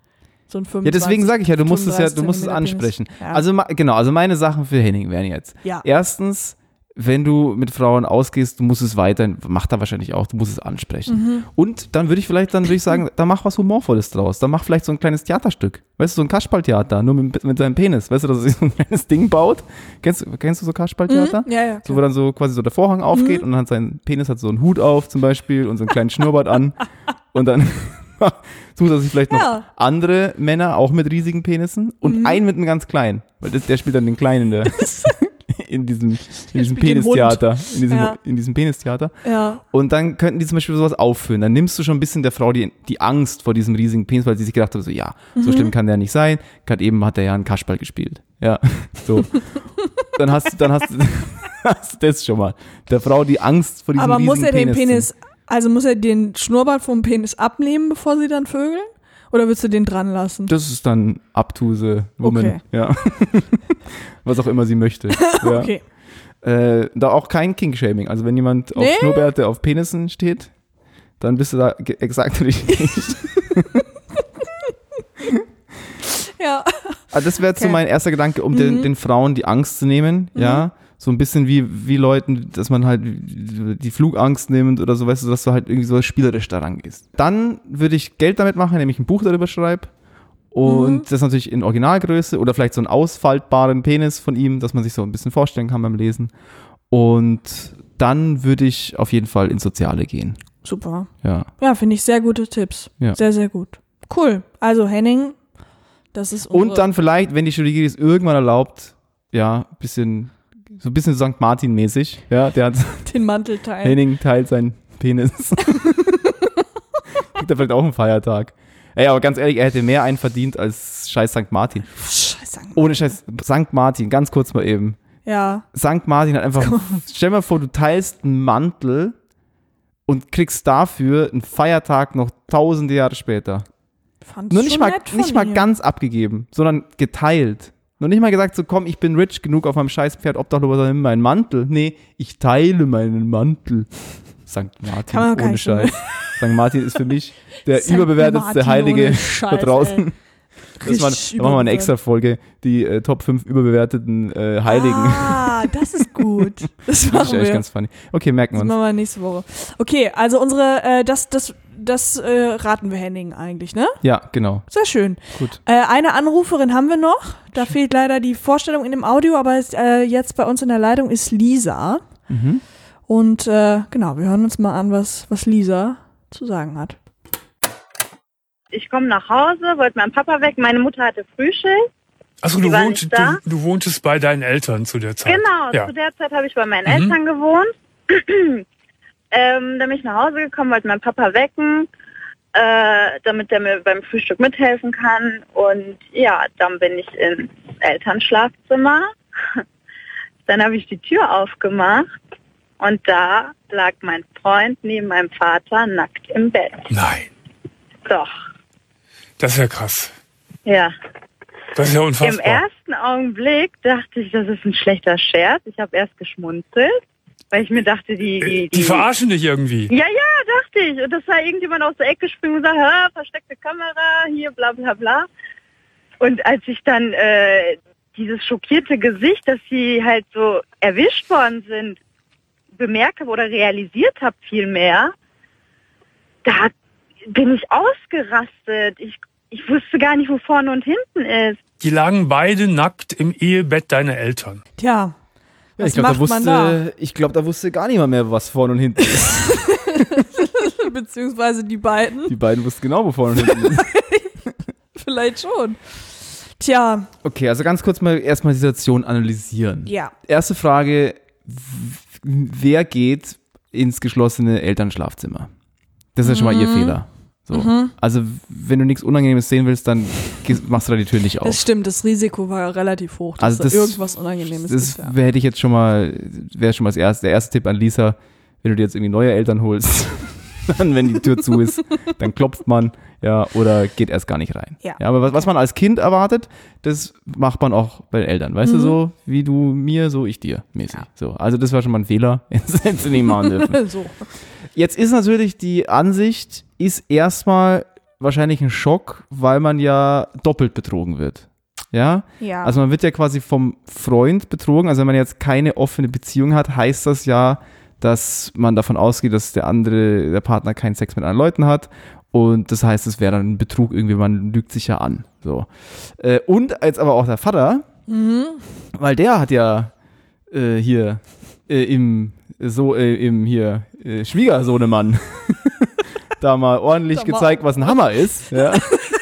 So ein Ja, fünfundzwanzig, deswegen sage ich ja, du musst es ja, du musst es fünfunddreißig ansprechen. Zentimeter Penis. Also ma- genau, also meine Sachen für Henning wären jetzt. Ja. Erstens, wenn du mit Frauen ausgehst, du musst es weiterhin, macht er wahrscheinlich auch, du musst es ansprechen. Mhm. Und dann würde ich vielleicht, dann würde ich sagen, da mach was Humorvolles draus. Dann mach vielleicht so ein kleines Theaterstück. Weißt du, so ein Kasperltheater, nur mit, mit seinem Penis. Weißt du, dass er sich so ein kleines Ding baut? Kennst, du- kennst du so Kasperltheater? Mhm. Ja, ja. So, wo dann so quasi so der Vorhang aufgeht und dann hat sein Penis hat so einen Hut auf zum Beispiel und so einen kleinen Schnurrbart an. Und dann sucht er sich vielleicht noch Ja. andere Männer, auch mit riesigen Penissen und Mhm. einen mit einem ganz kleinen. Weil das, der spielt dann den Kleinen der, in diesem, in diesem spielt den Penistheater. In diesem, Ja. in diesem Penistheater. Ja. Und dann könnten die zum Beispiel sowas auffüllen. Dann nimmst du schon ein bisschen der Frau die, die Angst vor diesem riesigen Penis, weil sie sich gedacht hat, so ja, so schlimm kann der nicht sein. Gerade eben hat er ja einen Kasperl gespielt. Ja, so. Dann hast du, dann hast du, hast du das schon mal. Der Frau die Angst vor diesem Aber riesigen muss er den Penis. Penis, also muss er den Schnurrbart vom Penis abnehmen, bevor sie dann vögeln? Oder willst du den dran lassen? Das ist dann up to the woman. Okay. Ja. Was auch immer sie möchte. Ja. Okay. Äh, da auch kein King-Shaming. Also wenn jemand auf Nee. Schnurrbärte auf Penissen steht, dann bist du da ge- exakt richtig. Ja. Also das wäre jetzt so Okay. mein erster Gedanke, um den, Mhm. den Frauen die Angst zu nehmen, ja. So ein bisschen wie, wie Leuten, dass man halt die Flugangst nimmt oder so, weißt du, dass du halt irgendwie so spielerisch daran gehst. Dann würde ich Geld damit machen, indem ich ein Buch darüber schreibe und Mhm. das natürlich in Originalgröße oder vielleicht so einen ausfaltbaren Penis von ihm, dass man sich so ein bisschen vorstellen kann beim Lesen. Und dann würde ich auf jeden Fall ins Soziale gehen. Super. Ja. Ja, finde ich sehr gute Tipps. Ja. Sehr, sehr gut. Cool. Also Henning, das ist unsere Und dann vielleicht, wenn die Chirurgie es irgendwann erlaubt, ja, bisschen, so ein bisschen Sankt Martin-mäßig, ja, der hat den Mantelteil. Henning teilt seinen Penis. Kriegt er vielleicht auch einen Feiertag. Ey, aber ganz ehrlich, er hätte mehr einen verdient als scheiß Sankt Martin. Scheiße. Ohne Scheiß, Sankt Martin, ganz kurz mal eben. Ja. Sankt Martin hat einfach, stell dir mal vor, du teilst einen Mantel und kriegst dafür einen Feiertag noch tausende Jahre später. Fand's Nur nicht schon mal, nett von nicht mal dir. ganz abgegeben, sondern geteilt. Nur nicht mal gesagt, so komm, ich bin rich genug auf meinem scheiß Pferd, obdachlos, nimm meinen Mantel. Nee, ich teile meinen Mantel. Sankt Martin, Kann man gar ohne nicht so Scheiß. Sankt Martin ist für mich der Sankt überbewertetste Martin Heilige ohne da Scheiß, draußen. ey. Das war, Richtig da machen wir mal eine überbewertet. extra Folge, die äh, Top fünf überbewerteten äh, Heiligen. Ah, das ist gut. Das Das ist machen eigentlich wir. ganz funny. Okay, merken Das wir machen uns. wir nächste Woche. Okay, also unsere, äh, das, das, das äh, raten wir Henning eigentlich, ne? Ja, genau. Sehr schön. Gut. Äh, eine Anruferin haben wir noch. Da fehlt leider die Vorstellung in dem Audio, aber ist, äh, jetzt bei uns in der Leitung ist Lisa. Mhm. Und äh, genau, wir hören uns mal an, was, was Lisa zu sagen hat. Ich komme nach Hause, wollte meinem Papa weg. Meine Mutter hatte Frühschicht. Achso, Die du, war wohnt, nicht da? du, du wohntest bei deinen Eltern zu der Zeit. Genau, Ja. zu der Zeit habe ich bei meinen Mhm. Eltern gewohnt. ähm, dann bin ich nach Hause gekommen, wollte meinen Papa wecken, äh, damit er mir beim Frühstück mithelfen kann. Und ja, dann bin ich ins Elternschlafzimmer. Dann habe ich die Tür aufgemacht und da lag mein Freund neben meinem Vater nackt im Bett. Nein, Doch, das ist ja krass. ja. Das ist ja Im unfassbar. ersten Augenblick dachte ich, das ist ein schlechter Scherz. Ich habe erst geschmunzelt, weil ich mir dachte, die... Die, Äh, Die verarschen dich irgendwie. Ja, ja, dachte ich. Und das war irgendjemand aus der Ecke gesprungen und gesagt, hör, versteckte Kamera, hier, bla bla bla. Und als ich dann äh, dieses schockierte Gesicht, dass sie halt so erwischt worden sind, bemerkt habe oder realisiert habe vielmehr, da bin ich ausgerastet. Ich, ich wusste gar nicht, wo vorne und hinten ist. Die lagen beide nackt im Ehebett deiner Eltern. Tja, Ja, was ich glaube, da macht man da? wusste, ich glaub, da wusste gar niemand mehr, was vorne und hinten ist. Beziehungsweise die beiden. Die beiden wussten genau, wo vorne und hinten ist. Vielleicht schon. Tja, Okay, also ganz kurz mal erstmal die Situation analysieren. ja. Erste Frage, w- wer geht ins geschlossene Elternschlafzimmer? Das ist ja schon mal ihr Fehler. So. Also wenn du nichts Unangenehmes sehen willst, dann gehst- machst du da die Tür nicht auf. Das stimmt, das Risiko war relativ hoch, dass Also da das- irgendwas Unangenehmes Das ist. Ja. wär- hätte ich jetzt schon mal, wäre schon mal das erste, der erste Tipp an Lisa, wenn du dir jetzt irgendwie neue Eltern holst, dann, wenn die Tür zu ist, dann klopft man, ja, oder geht erst gar nicht rein. Ja. aber was, was man als Kind erwartet, das macht man auch bei den Eltern. Weißt du, so wie du mir, so ich dir, mäßig. Ja. So, also das war schon mal ein Fehler, jetzt hättest du nicht machen dürfen. so. Jetzt ist natürlich die Ansicht, ist erstmal wahrscheinlich ein Schock, weil man ja doppelt betrogen wird. Ja? Ja. Also man wird ja quasi vom Freund betrogen. Also wenn man jetzt keine offene Beziehung hat, heißt das ja, dass man davon ausgeht, dass der andere, der Partner keinen Sex mit anderen Leuten hat. Und das heißt, es wäre dann ein Betrug irgendwie, man lügt sich ja an. So. Äh, und als aber auch der Vater, Mhm. weil der hat ja äh, hier äh, im, so, äh, im hier äh, Schwiegersohnemann da mal ordentlich Da mal- gezeigt, was ein Hammer ist. Ja.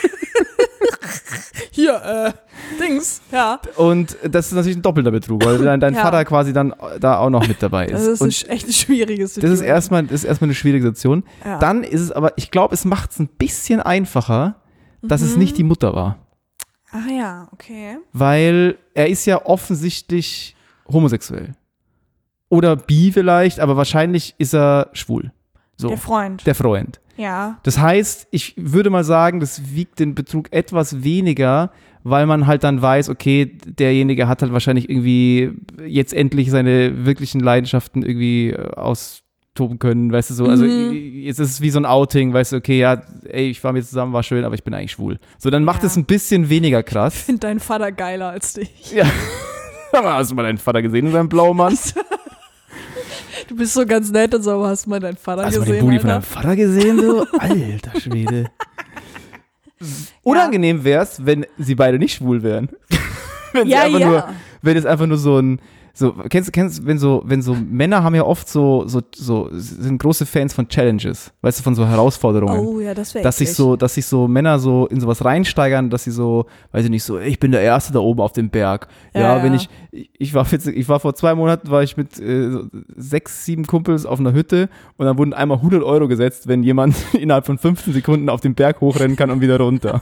Hier, äh, Dings, ja. Und das ist natürlich ein doppelter Betrug, weil dein, dein Ja. Vater quasi dann da auch noch mit dabei ist. Das ist Und eine, sch- echt eine schwierige das Situation. ist erstmal, das ist erstmal eine schwierige Situation. Ja. Dann ist es aber, ich glaube, es macht es ein bisschen einfacher, dass es Mhm. nicht die Mutter war. Ah ja, okay. Weil er ist ja offensichtlich homosexuell. Oder bi vielleicht, aber wahrscheinlich ist er schwul. So, Der Freund. der Freund. Ja. Das heißt, ich würde mal sagen, das wiegt den Betrug etwas weniger, weil man halt dann weiß, okay, derjenige hat halt wahrscheinlich irgendwie jetzt endlich seine wirklichen Leidenschaften irgendwie äh, austoben können, weißt du so. Also Mhm. jetzt ist es wie so ein Outing, weißt du, okay, ja, ey, ich war mit zusammen, war schön, aber ich bin eigentlich schwul. So, dann macht Ja. es ein bisschen weniger krass. Ich finde deinen Vater geiler als dich. Ja. Aber hast du mal deinen Vater gesehen in seinem Blaumann? Du bist so ganz nett und so, aber hast du mal deinen Vater Hast du mal gesehen, den Booty von deinem Alter? Vater gesehen, du? Alter Schwede. Unangenehm wär's, wenn sie beide nicht schwul wären. wenn Ja, sie einfach ja. nur, wenn es einfach nur so ein, so, kennst du, kennst, wenn so, wenn so Männer haben ja oft so, so, so, sind große Fans von Challenges, weißt du, von so Herausforderungen. Oh ja, das wäre Dass sich so, dass sich so Männer so in sowas reinsteigern, dass sie so, weiß ich nicht, so, ich bin der Erste da oben auf dem Berg. Ja, Ja, wenn ja. ich, ich war, jetzt, ich war vor zwei Monaten, war ich mit äh, so sechs, sieben Kumpels auf einer Hütte und dann wurden einmal hundert Euro gesetzt, wenn jemand innerhalb von fünfzehn Sekunden auf den Berg hochrennen kann und wieder runter.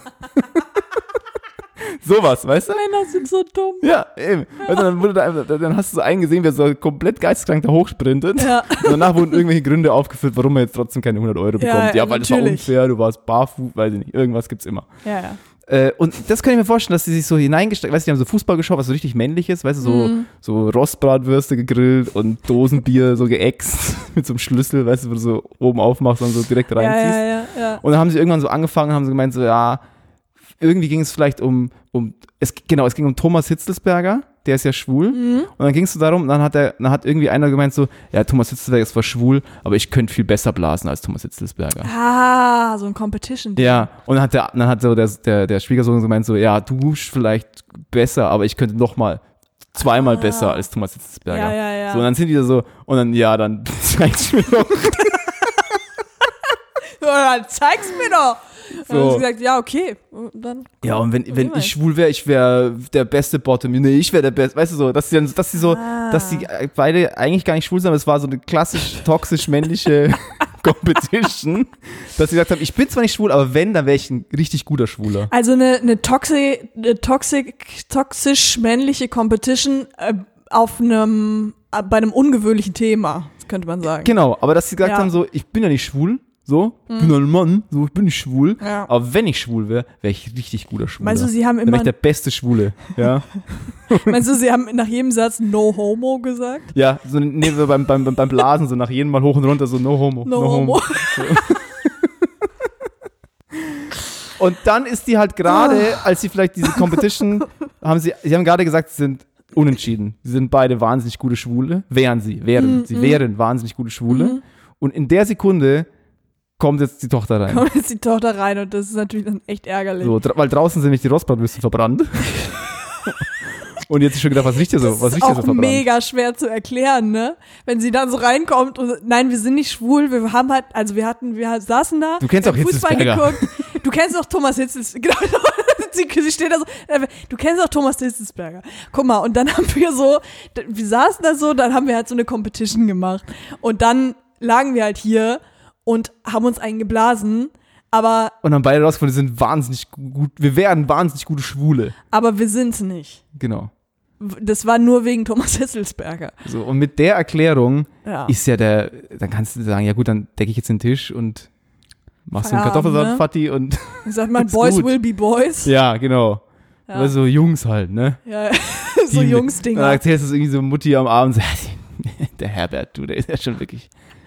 Sowas, weißt du? Männer sind so dumm. Ja, eben. Weißt du, dann, wurde da, einfach- dann hast du so einen gesehen, wer so komplett geisteskrank da hochsprintet. Ja. Und danach wurden irgendwelche Gründe aufgeführt, warum er jetzt trotzdem keine hundert Euro Ja, bekommt. Ja, weil das war natürlich. unfair, du warst barfuß, weiß ich nicht, irgendwas gibt's immer. Ja, ja. Äh, und das kann ich mir vorstellen, dass die sich so hineingesteckt, weißt du, die haben so Fußball geschaut, was so richtig männlich ist, weißt du, so, Mhm. so Rostbratwürste gegrillt und Dosenbier so geäxt mit so einem Schlüssel, weißt du, wo du so oben aufmachst und so direkt Ja, reinziehst. ja, ja, ja. Und dann haben sie irgendwann so angefangen, haben sie gemeint, so, ja, irgendwie ging es vielleicht um, um es, genau, es ging um Thomas Hitzelsberger, der ist ja schwul. Mhm. Und dann ging es so darum, dann hat, er, dann hat irgendwie einer gemeint so, ja, Thomas Hitzelsberger ist zwar schwul, aber ich könnte viel besser blasen als Thomas Hitzelsberger. Ah, so ein Competition. Ja, und dann hat, der, dann hat so der, der, der Schwiegersohn so gemeint so, ja, du vielleicht besser, aber ich könnte noch mal zweimal Ah. besser als Thomas Hitzelsberger. Ja, ja, ja. So, und dann sind die da so, und dann, ja, dann zeig's mir doch. Ja, dann zeig's mir doch. So. Dann haben sie gesagt, ja, okay. Und dann, Ja, und wenn, wenn Immer. ich schwul wäre, ich wäre der beste Bottom. Nee, ich wäre der Beste. Weißt du so, dass sie dann, dass sie so, Ah. dass die beide eigentlich gar nicht schwul sind, aber es war so eine klassisch toxisch männliche Competition, dass sie gesagt haben, ich bin zwar nicht schwul, aber wenn, dann wäre ich ein richtig guter Schwuler. Also eine, eine, toxi, eine toxic, toxisch männliche Competition äh, auf einem, äh, bei einem ungewöhnlichen Thema, könnte man sagen. Genau, aber dass sie gesagt Ja. haben, so, ich bin ja nicht schwul, so, ich bin ein Mann, so, ich bin nicht schwul, Ja. aber wenn ich schwul wäre, wäre ich richtig guter Schwuler. Meinst du, sie haben dann immer, wäre ich der beste Schwule, ja. meinst du, sie haben nach jedem Satz No Homo gesagt? Ja, so nee, so beim, beim, beim Blasen, so nach jedem Mal hoch und runter, so no homo, No, Homo. Und dann ist die halt gerade, als sie vielleicht diese Competition, haben sie, sie haben gerade gesagt, sie sind unentschieden. Sie sind beide wahnsinnig gute Schwule. Wären sie, wären, Mm, sie mm. wären wahnsinnig gute Schwule. Mhm. Und in der Sekunde kommt jetzt die Tochter rein. Kommt jetzt die Tochter rein und das ist natürlich dann echt ärgerlich. So, dra- weil draußen sind nicht die Rostbratwürste verbrannt. Und jetzt ist schon gedacht, was riecht hier so, was das ist riecht hier so auch verbrannt? mega schwer zu erklären, ne? Wenn sie dann so reinkommt und nein, wir sind nicht schwul, wir haben halt, also wir hatten, wir saßen da, Du kennst wir auch haben Fußball Hitzelsberger. geguckt. Du kennst auch Thomas Hitzelsberger. Genau, sie, sie steht da so, äh, du kennst auch Thomas Hitzelsberger. Guck mal, und dann haben wir so, wir saßen da so, dann haben wir halt so eine Competition gemacht. Und dann lagen wir halt hier und haben uns eingeblasen, aber, Und dann beide rausgefunden, wir sind wahnsinnig gut, wir wären wahnsinnig gute Schwule. aber wir sind's nicht. Genau. Das war nur wegen Thomas Hitzelsberger. So, und mit der Erklärung Ja. ist ja der, dann kannst du sagen, ja gut, dann decke ich jetzt den Tisch und machst du einen Feierabend, Kartoffelsalat, ne? Fatti und Ich sag mal, Ist Boys gut. will be Boys. ja, genau. Ja. Oder so Jungs halt, ne? Ja, so Die- Dann Jungsdinger. erzählst du es irgendwie so Mutti am Abend, so, der Herbert, du, der ist ja schon wirklich,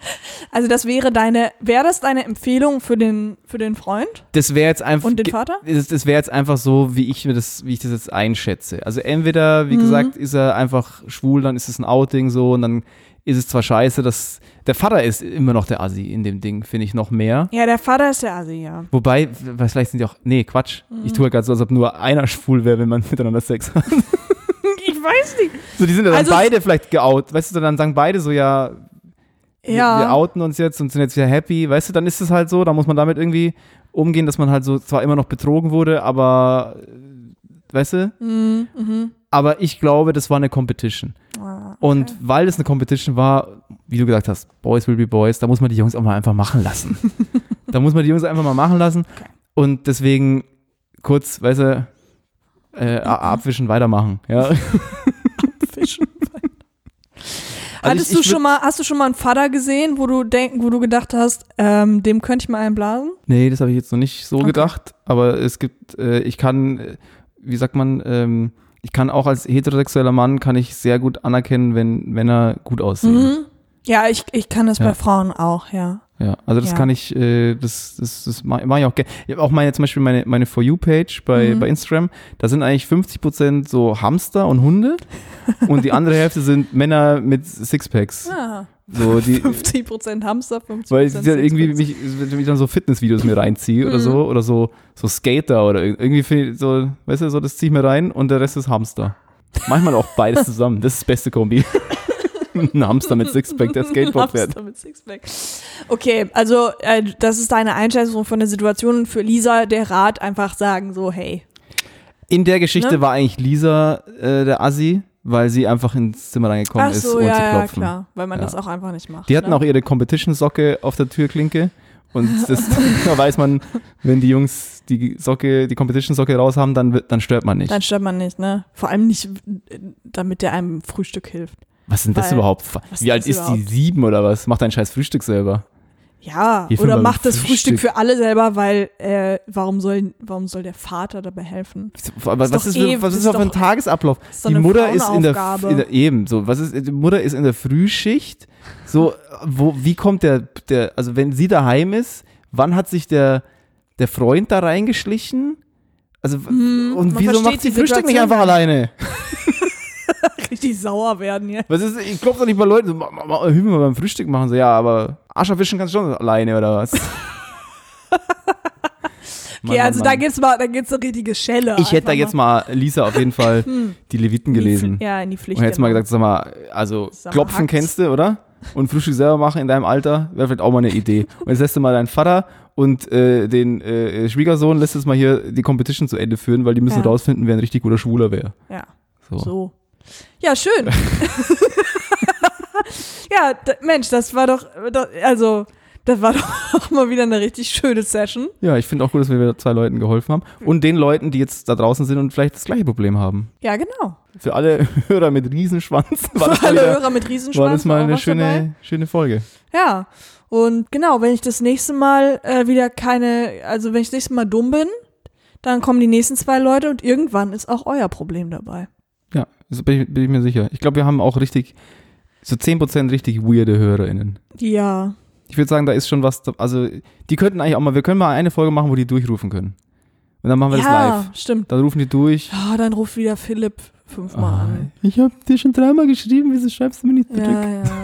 Also das wäre deine, wäre das deine Empfehlung für den, für den Freund Das wäre jetzt einfach. und den Vater? Das, das wäre jetzt einfach so, wie ich mir das, wie ich das jetzt einschätze. Also entweder, wie Mhm. gesagt, ist er einfach schwul, dann ist es ein Outing so und dann ist es zwar scheiße, dass der Vater ist immer noch der Assi in dem Ding, finde ich noch mehr. Ja, der Vater ist der Assi, ja. Wobei, was vielleicht sind die auch, nee, Quatsch. Mhm. Ich tue halt gerade so, als ob nur einer schwul wäre, wenn man miteinander Sex hat. Ich weiß nicht. So, die sind ja dann Also- beide vielleicht geout. Weißt du, dann sagen beide so, ja, wir- Ja. wir outen uns jetzt und sind jetzt wieder happy. Weißt du, dann ist es halt so, da muss man damit irgendwie umgehen, dass man halt so zwar immer noch betrogen wurde, aber, äh, weißt du? Mhm, mhm. Aber ich glaube, das war eine Competition. Ah, okay. Und weil es eine Competition war, wie du gesagt hast, Boys will be Boys, da muss man die Jungs auch mal einfach machen lassen. Da muss man die Jungs einfach mal machen lassen. Und deswegen kurz, weißt du, äh, abwischen, weitermachen. Ja. Fischen. Also Hattest ich- du ich schon würd- mal, hast du schon mal einen Vater gesehen, wo du denk, wo du gedacht hast, ähm, dem könnte ich mal einen blasen? Nee, das habe ich jetzt noch nicht so Okay. gedacht. Aber es gibt, äh, ich kann, äh, wie sagt man, ähm, ich kann auch als heterosexueller Mann, kann ich sehr gut anerkennen, wenn Männer gut aussehen. Mhm. Ja, ich, ich kann das Ja. bei Frauen auch, ja. Ja, also das Ja. kann ich, äh, das, das, das mache mach ich auch gerne. Ich habe auch meine, zum Beispiel meine, meine For You-Page bei, Mhm. bei Instagram, da sind eigentlich fünfzig Prozent so Hamster und Hunde und die andere Hälfte sind Männer mit Sixpacks. Ah, So, die, fünfzig Prozent Hamster, fünfzig weil Prozent ich dann irgendwie Sixpacks. mich, wenn ich dann so Fitnessvideos mir reinziehe oder Mhm. so, oder so, so Skater oder ir- irgendwie finde ich so, weißt du, so das ziehe ich mir rein und der Rest ist Hamster. Manchmal auch beides zusammen, das ist das beste Kombi. Ein Hamster mit Sixpack, der Skateboard fährt. Hamster mit Sixpack. Okay, also äh, das ist deine Einschätzung von der Situation und für Lisa der Rat einfach sagen so, hey. In der Geschichte Ne? war eigentlich Lisa äh, der Assi, weil sie einfach ins Zimmer reingekommen Ach ist, so, ohne ja, zu ja, klopfen. klar, weil man Ja. das auch einfach nicht macht. Die hatten ne? auch ihre Competition-Socke auf der Türklinke und das, da weiß man, wenn die Jungs die Socke, die Competition-Socke raus haben, dann, wird- dann stört man nicht. Dann stört man nicht, ne? Vor allem nicht, damit der einem im Frühstück hilft. Was ist denn das weil- überhaupt? was Wie ist alt das ist die? überhaupt? Sieben oder was? Macht dein scheiß Frühstück selber. Ja, Hier oder fünfmal macht das Frühstück. Frühstück für alle selber, weil äh, warum soll warum soll der Vater dabei helfen? Aber Ist was doch ist, eh- was ist ist auf doch- ein Tagesablauf? ist doch Die eine Mutter ist in der, Frauenaufgabe. in der eben so. Was ist? Die Mutter ist in der Frühschicht. So, wo? Wie kommt der? Der? Also wenn sie daheim ist, wann hat sich der der Freund da reingeschlichen? Also Hm, und man wieso versteht macht sie die Frühstück nicht Situation einfach nicht. alleine? Richtig sauer werden hier. Was ist? Ich glaube doch nicht bei Leuten. So, ma- ma- ma- Hilf mir mal beim Frühstück machen. So ja, aber Arsch abwischen kannst du schon alleine oder was? Okay, also da gibt's mal, da gibt's eine richtige Schelle. Ich hätte da einfach jetzt mal Lisa auf jeden Fall die Leviten in die gelesen. Pfli- Ja, in die Pflicht. Und hättest mal genommen. gesagt, sag mal, also Sag mal, Klopfen hackt's. kennst du, oder? Und Frühstück selber machen in deinem Alter, wäre vielleicht auch mal eine Idee. Und jetzt lässt du mal deinen Vater und äh, den äh, Schwiegersohn lässt es mal hier die Competition zu Ende führen, weil die müssen Ja. rausfinden, wer ein richtig guter Schwuler wäre. Ja. So. So. Ja, schön. ja, d- Mensch, das war doch, doch, also, das war doch mal wieder eine richtig schöne Session. Ja, ich finde auch gut, dass wir wieder zwei Leuten geholfen haben. Und den Leuten, die jetzt da draußen sind und vielleicht das gleiche Problem haben. Ja, genau. Für alle Hörer mit Riesenschwanz war das Für mal, alle wieder, Hörer mit Riesenschwanz. war das mal auch eine was dabei. schöne, schöne Folge. Ja. Und genau, wenn ich das nächste Mal äh, wieder keine, also wenn ich das nächste Mal dumm bin, dann kommen die nächsten zwei Leute und irgendwann ist auch euer Problem dabei. Ja, das bin ich, bin ich mir sicher. Ich glaube, wir haben auch richtig, so zehn Prozent richtig weirde HörerInnen. Ja. Ich würde sagen, da ist schon was, da- also die könnten eigentlich auch mal, wir können mal eine Folge machen, wo die durchrufen können. Und dann machen wir ja, das live. stimmt. Dann rufen die durch. Ja, dann ruft wieder Philipp fünfmal Ah, an. ich habe dir schon dreimal geschrieben, wieso schreibst du mir nicht zurück? Ja, ja.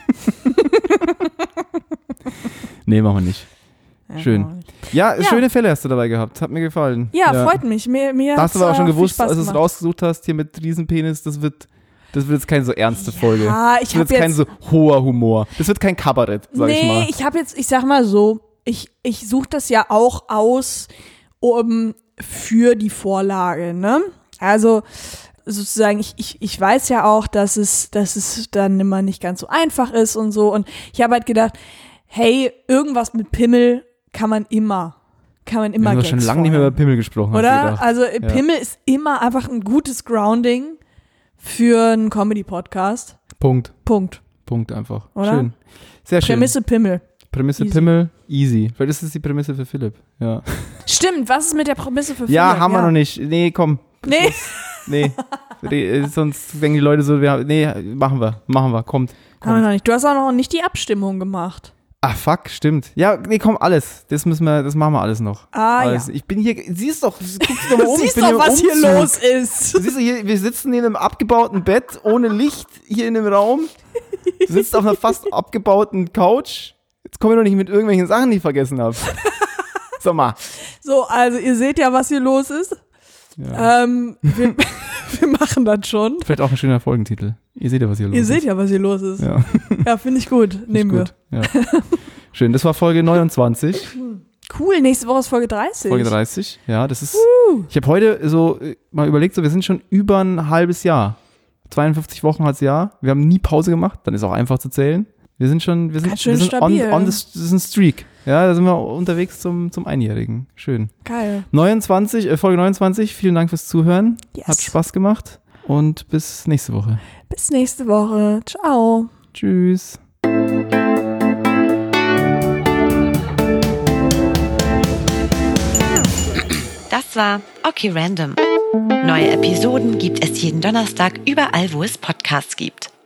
Nee, machen wir nicht. ja Schön. genau. Ja, Ja. schöne Fälle hast du dabei gehabt. Hat mir gefallen. Ja, freut mich. Mir, mir Da hast du aber auch hat's, schon äh, viel gewusst, Spaß als du es gemacht. rausgesucht hast, hier mit Riesenpenis, das wird, das wird jetzt keine so ernste Folge. Ja, ich Das wird habe jetzt kein jetzt, so hoher Humor. Das wird kein Kabarett, sag ich mal. nee, ich habe jetzt, ich sag mal so, ich, ich suche das ja auch aus, um für die Vorlage, ne? Also sozusagen, ich, ich, ich weiß ja auch, dass es, dass es dann immer nicht ganz so einfach ist und so. Und ich habe halt gedacht, hey, irgendwas mit Pimmel kann man immer, kann man Wir immer haben doch Gags schon lange nicht mehr vorhaben. über Pimmel gesprochen. hast du Oder? gedacht. Also äh, Pimmel ist immer einfach ein gutes Grounding für einen Comedy-Podcast. Punkt. Punkt. Punkt einfach. Oder? Schön. Sehr schön. Prämisse Pimmel. Prämisse Easy. Pimmel, easy. Vielleicht ist es die Prämisse für Philipp. Ja, Stimmt, was ist mit der Prämisse für ja Philipp? haben wir noch nicht. Nee, komm. Nee. Nee. Sonst denken die Leute so, wir, nee, machen wir, machen wir, kommt. Haben wir kommt. noch nicht. Du hast auch noch nicht die Abstimmung gemacht. Ach, fuck, stimmt. Ja, nee, komm, alles. Das müssen wir, das machen wir alles noch. Ah, alles. ja. Ich bin hier, siehst doch, guckst du doch mal um. Du ich siehst bin doch, hier was im hier Umzug. los ist. Du siehst doch hier, wir sitzen in einem abgebauten Bett, ohne Licht, hier in dem Raum. Du sitzt auf einer fast abgebauten Couch. Jetzt komme ich doch nicht mit irgendwelchen Sachen, die ich vergessen habe. Sag mal. So, also ihr seht ja, was hier los ist. Ja. Ähm, wir, wir machen das schon. Vielleicht auch ein schöner Folgentitel. Ihr seht ja, was hier los Ihr ist. seht ja, was hier los ist. Ja, Ja, finde ich gut. Nehmen gut. Ja. Schön, das war Folge neunundzwanzig. wir. Cool, nächste Woche ist Folge dreißig. Folge dreißig, ja, das ist. Uh. Ich habe heute so äh, mal überlegt, so wir sind schon über ein halbes Jahr. zweiundfünfzig Wochen als Jahr. Wir haben nie Pause gemacht, dann ist auch einfach zu zählen. Wir sind schon, wir sind, Ganz schön wir sind on, stabil. on this, das ist ein Streak. Ja, da sind wir unterwegs zum, zum Einjährigen. Schön. Geil. neunundzwanzig, äh, Folge neunundzwanzig, vielen Dank fürs Zuhören. Yes. Hat Spaß gemacht und bis nächste Woche. Bis nächste Woche. Ciao. Tschüss. Das war Okay Random. Neue Episoden gibt es jeden Donnerstag überall, wo es Podcasts gibt.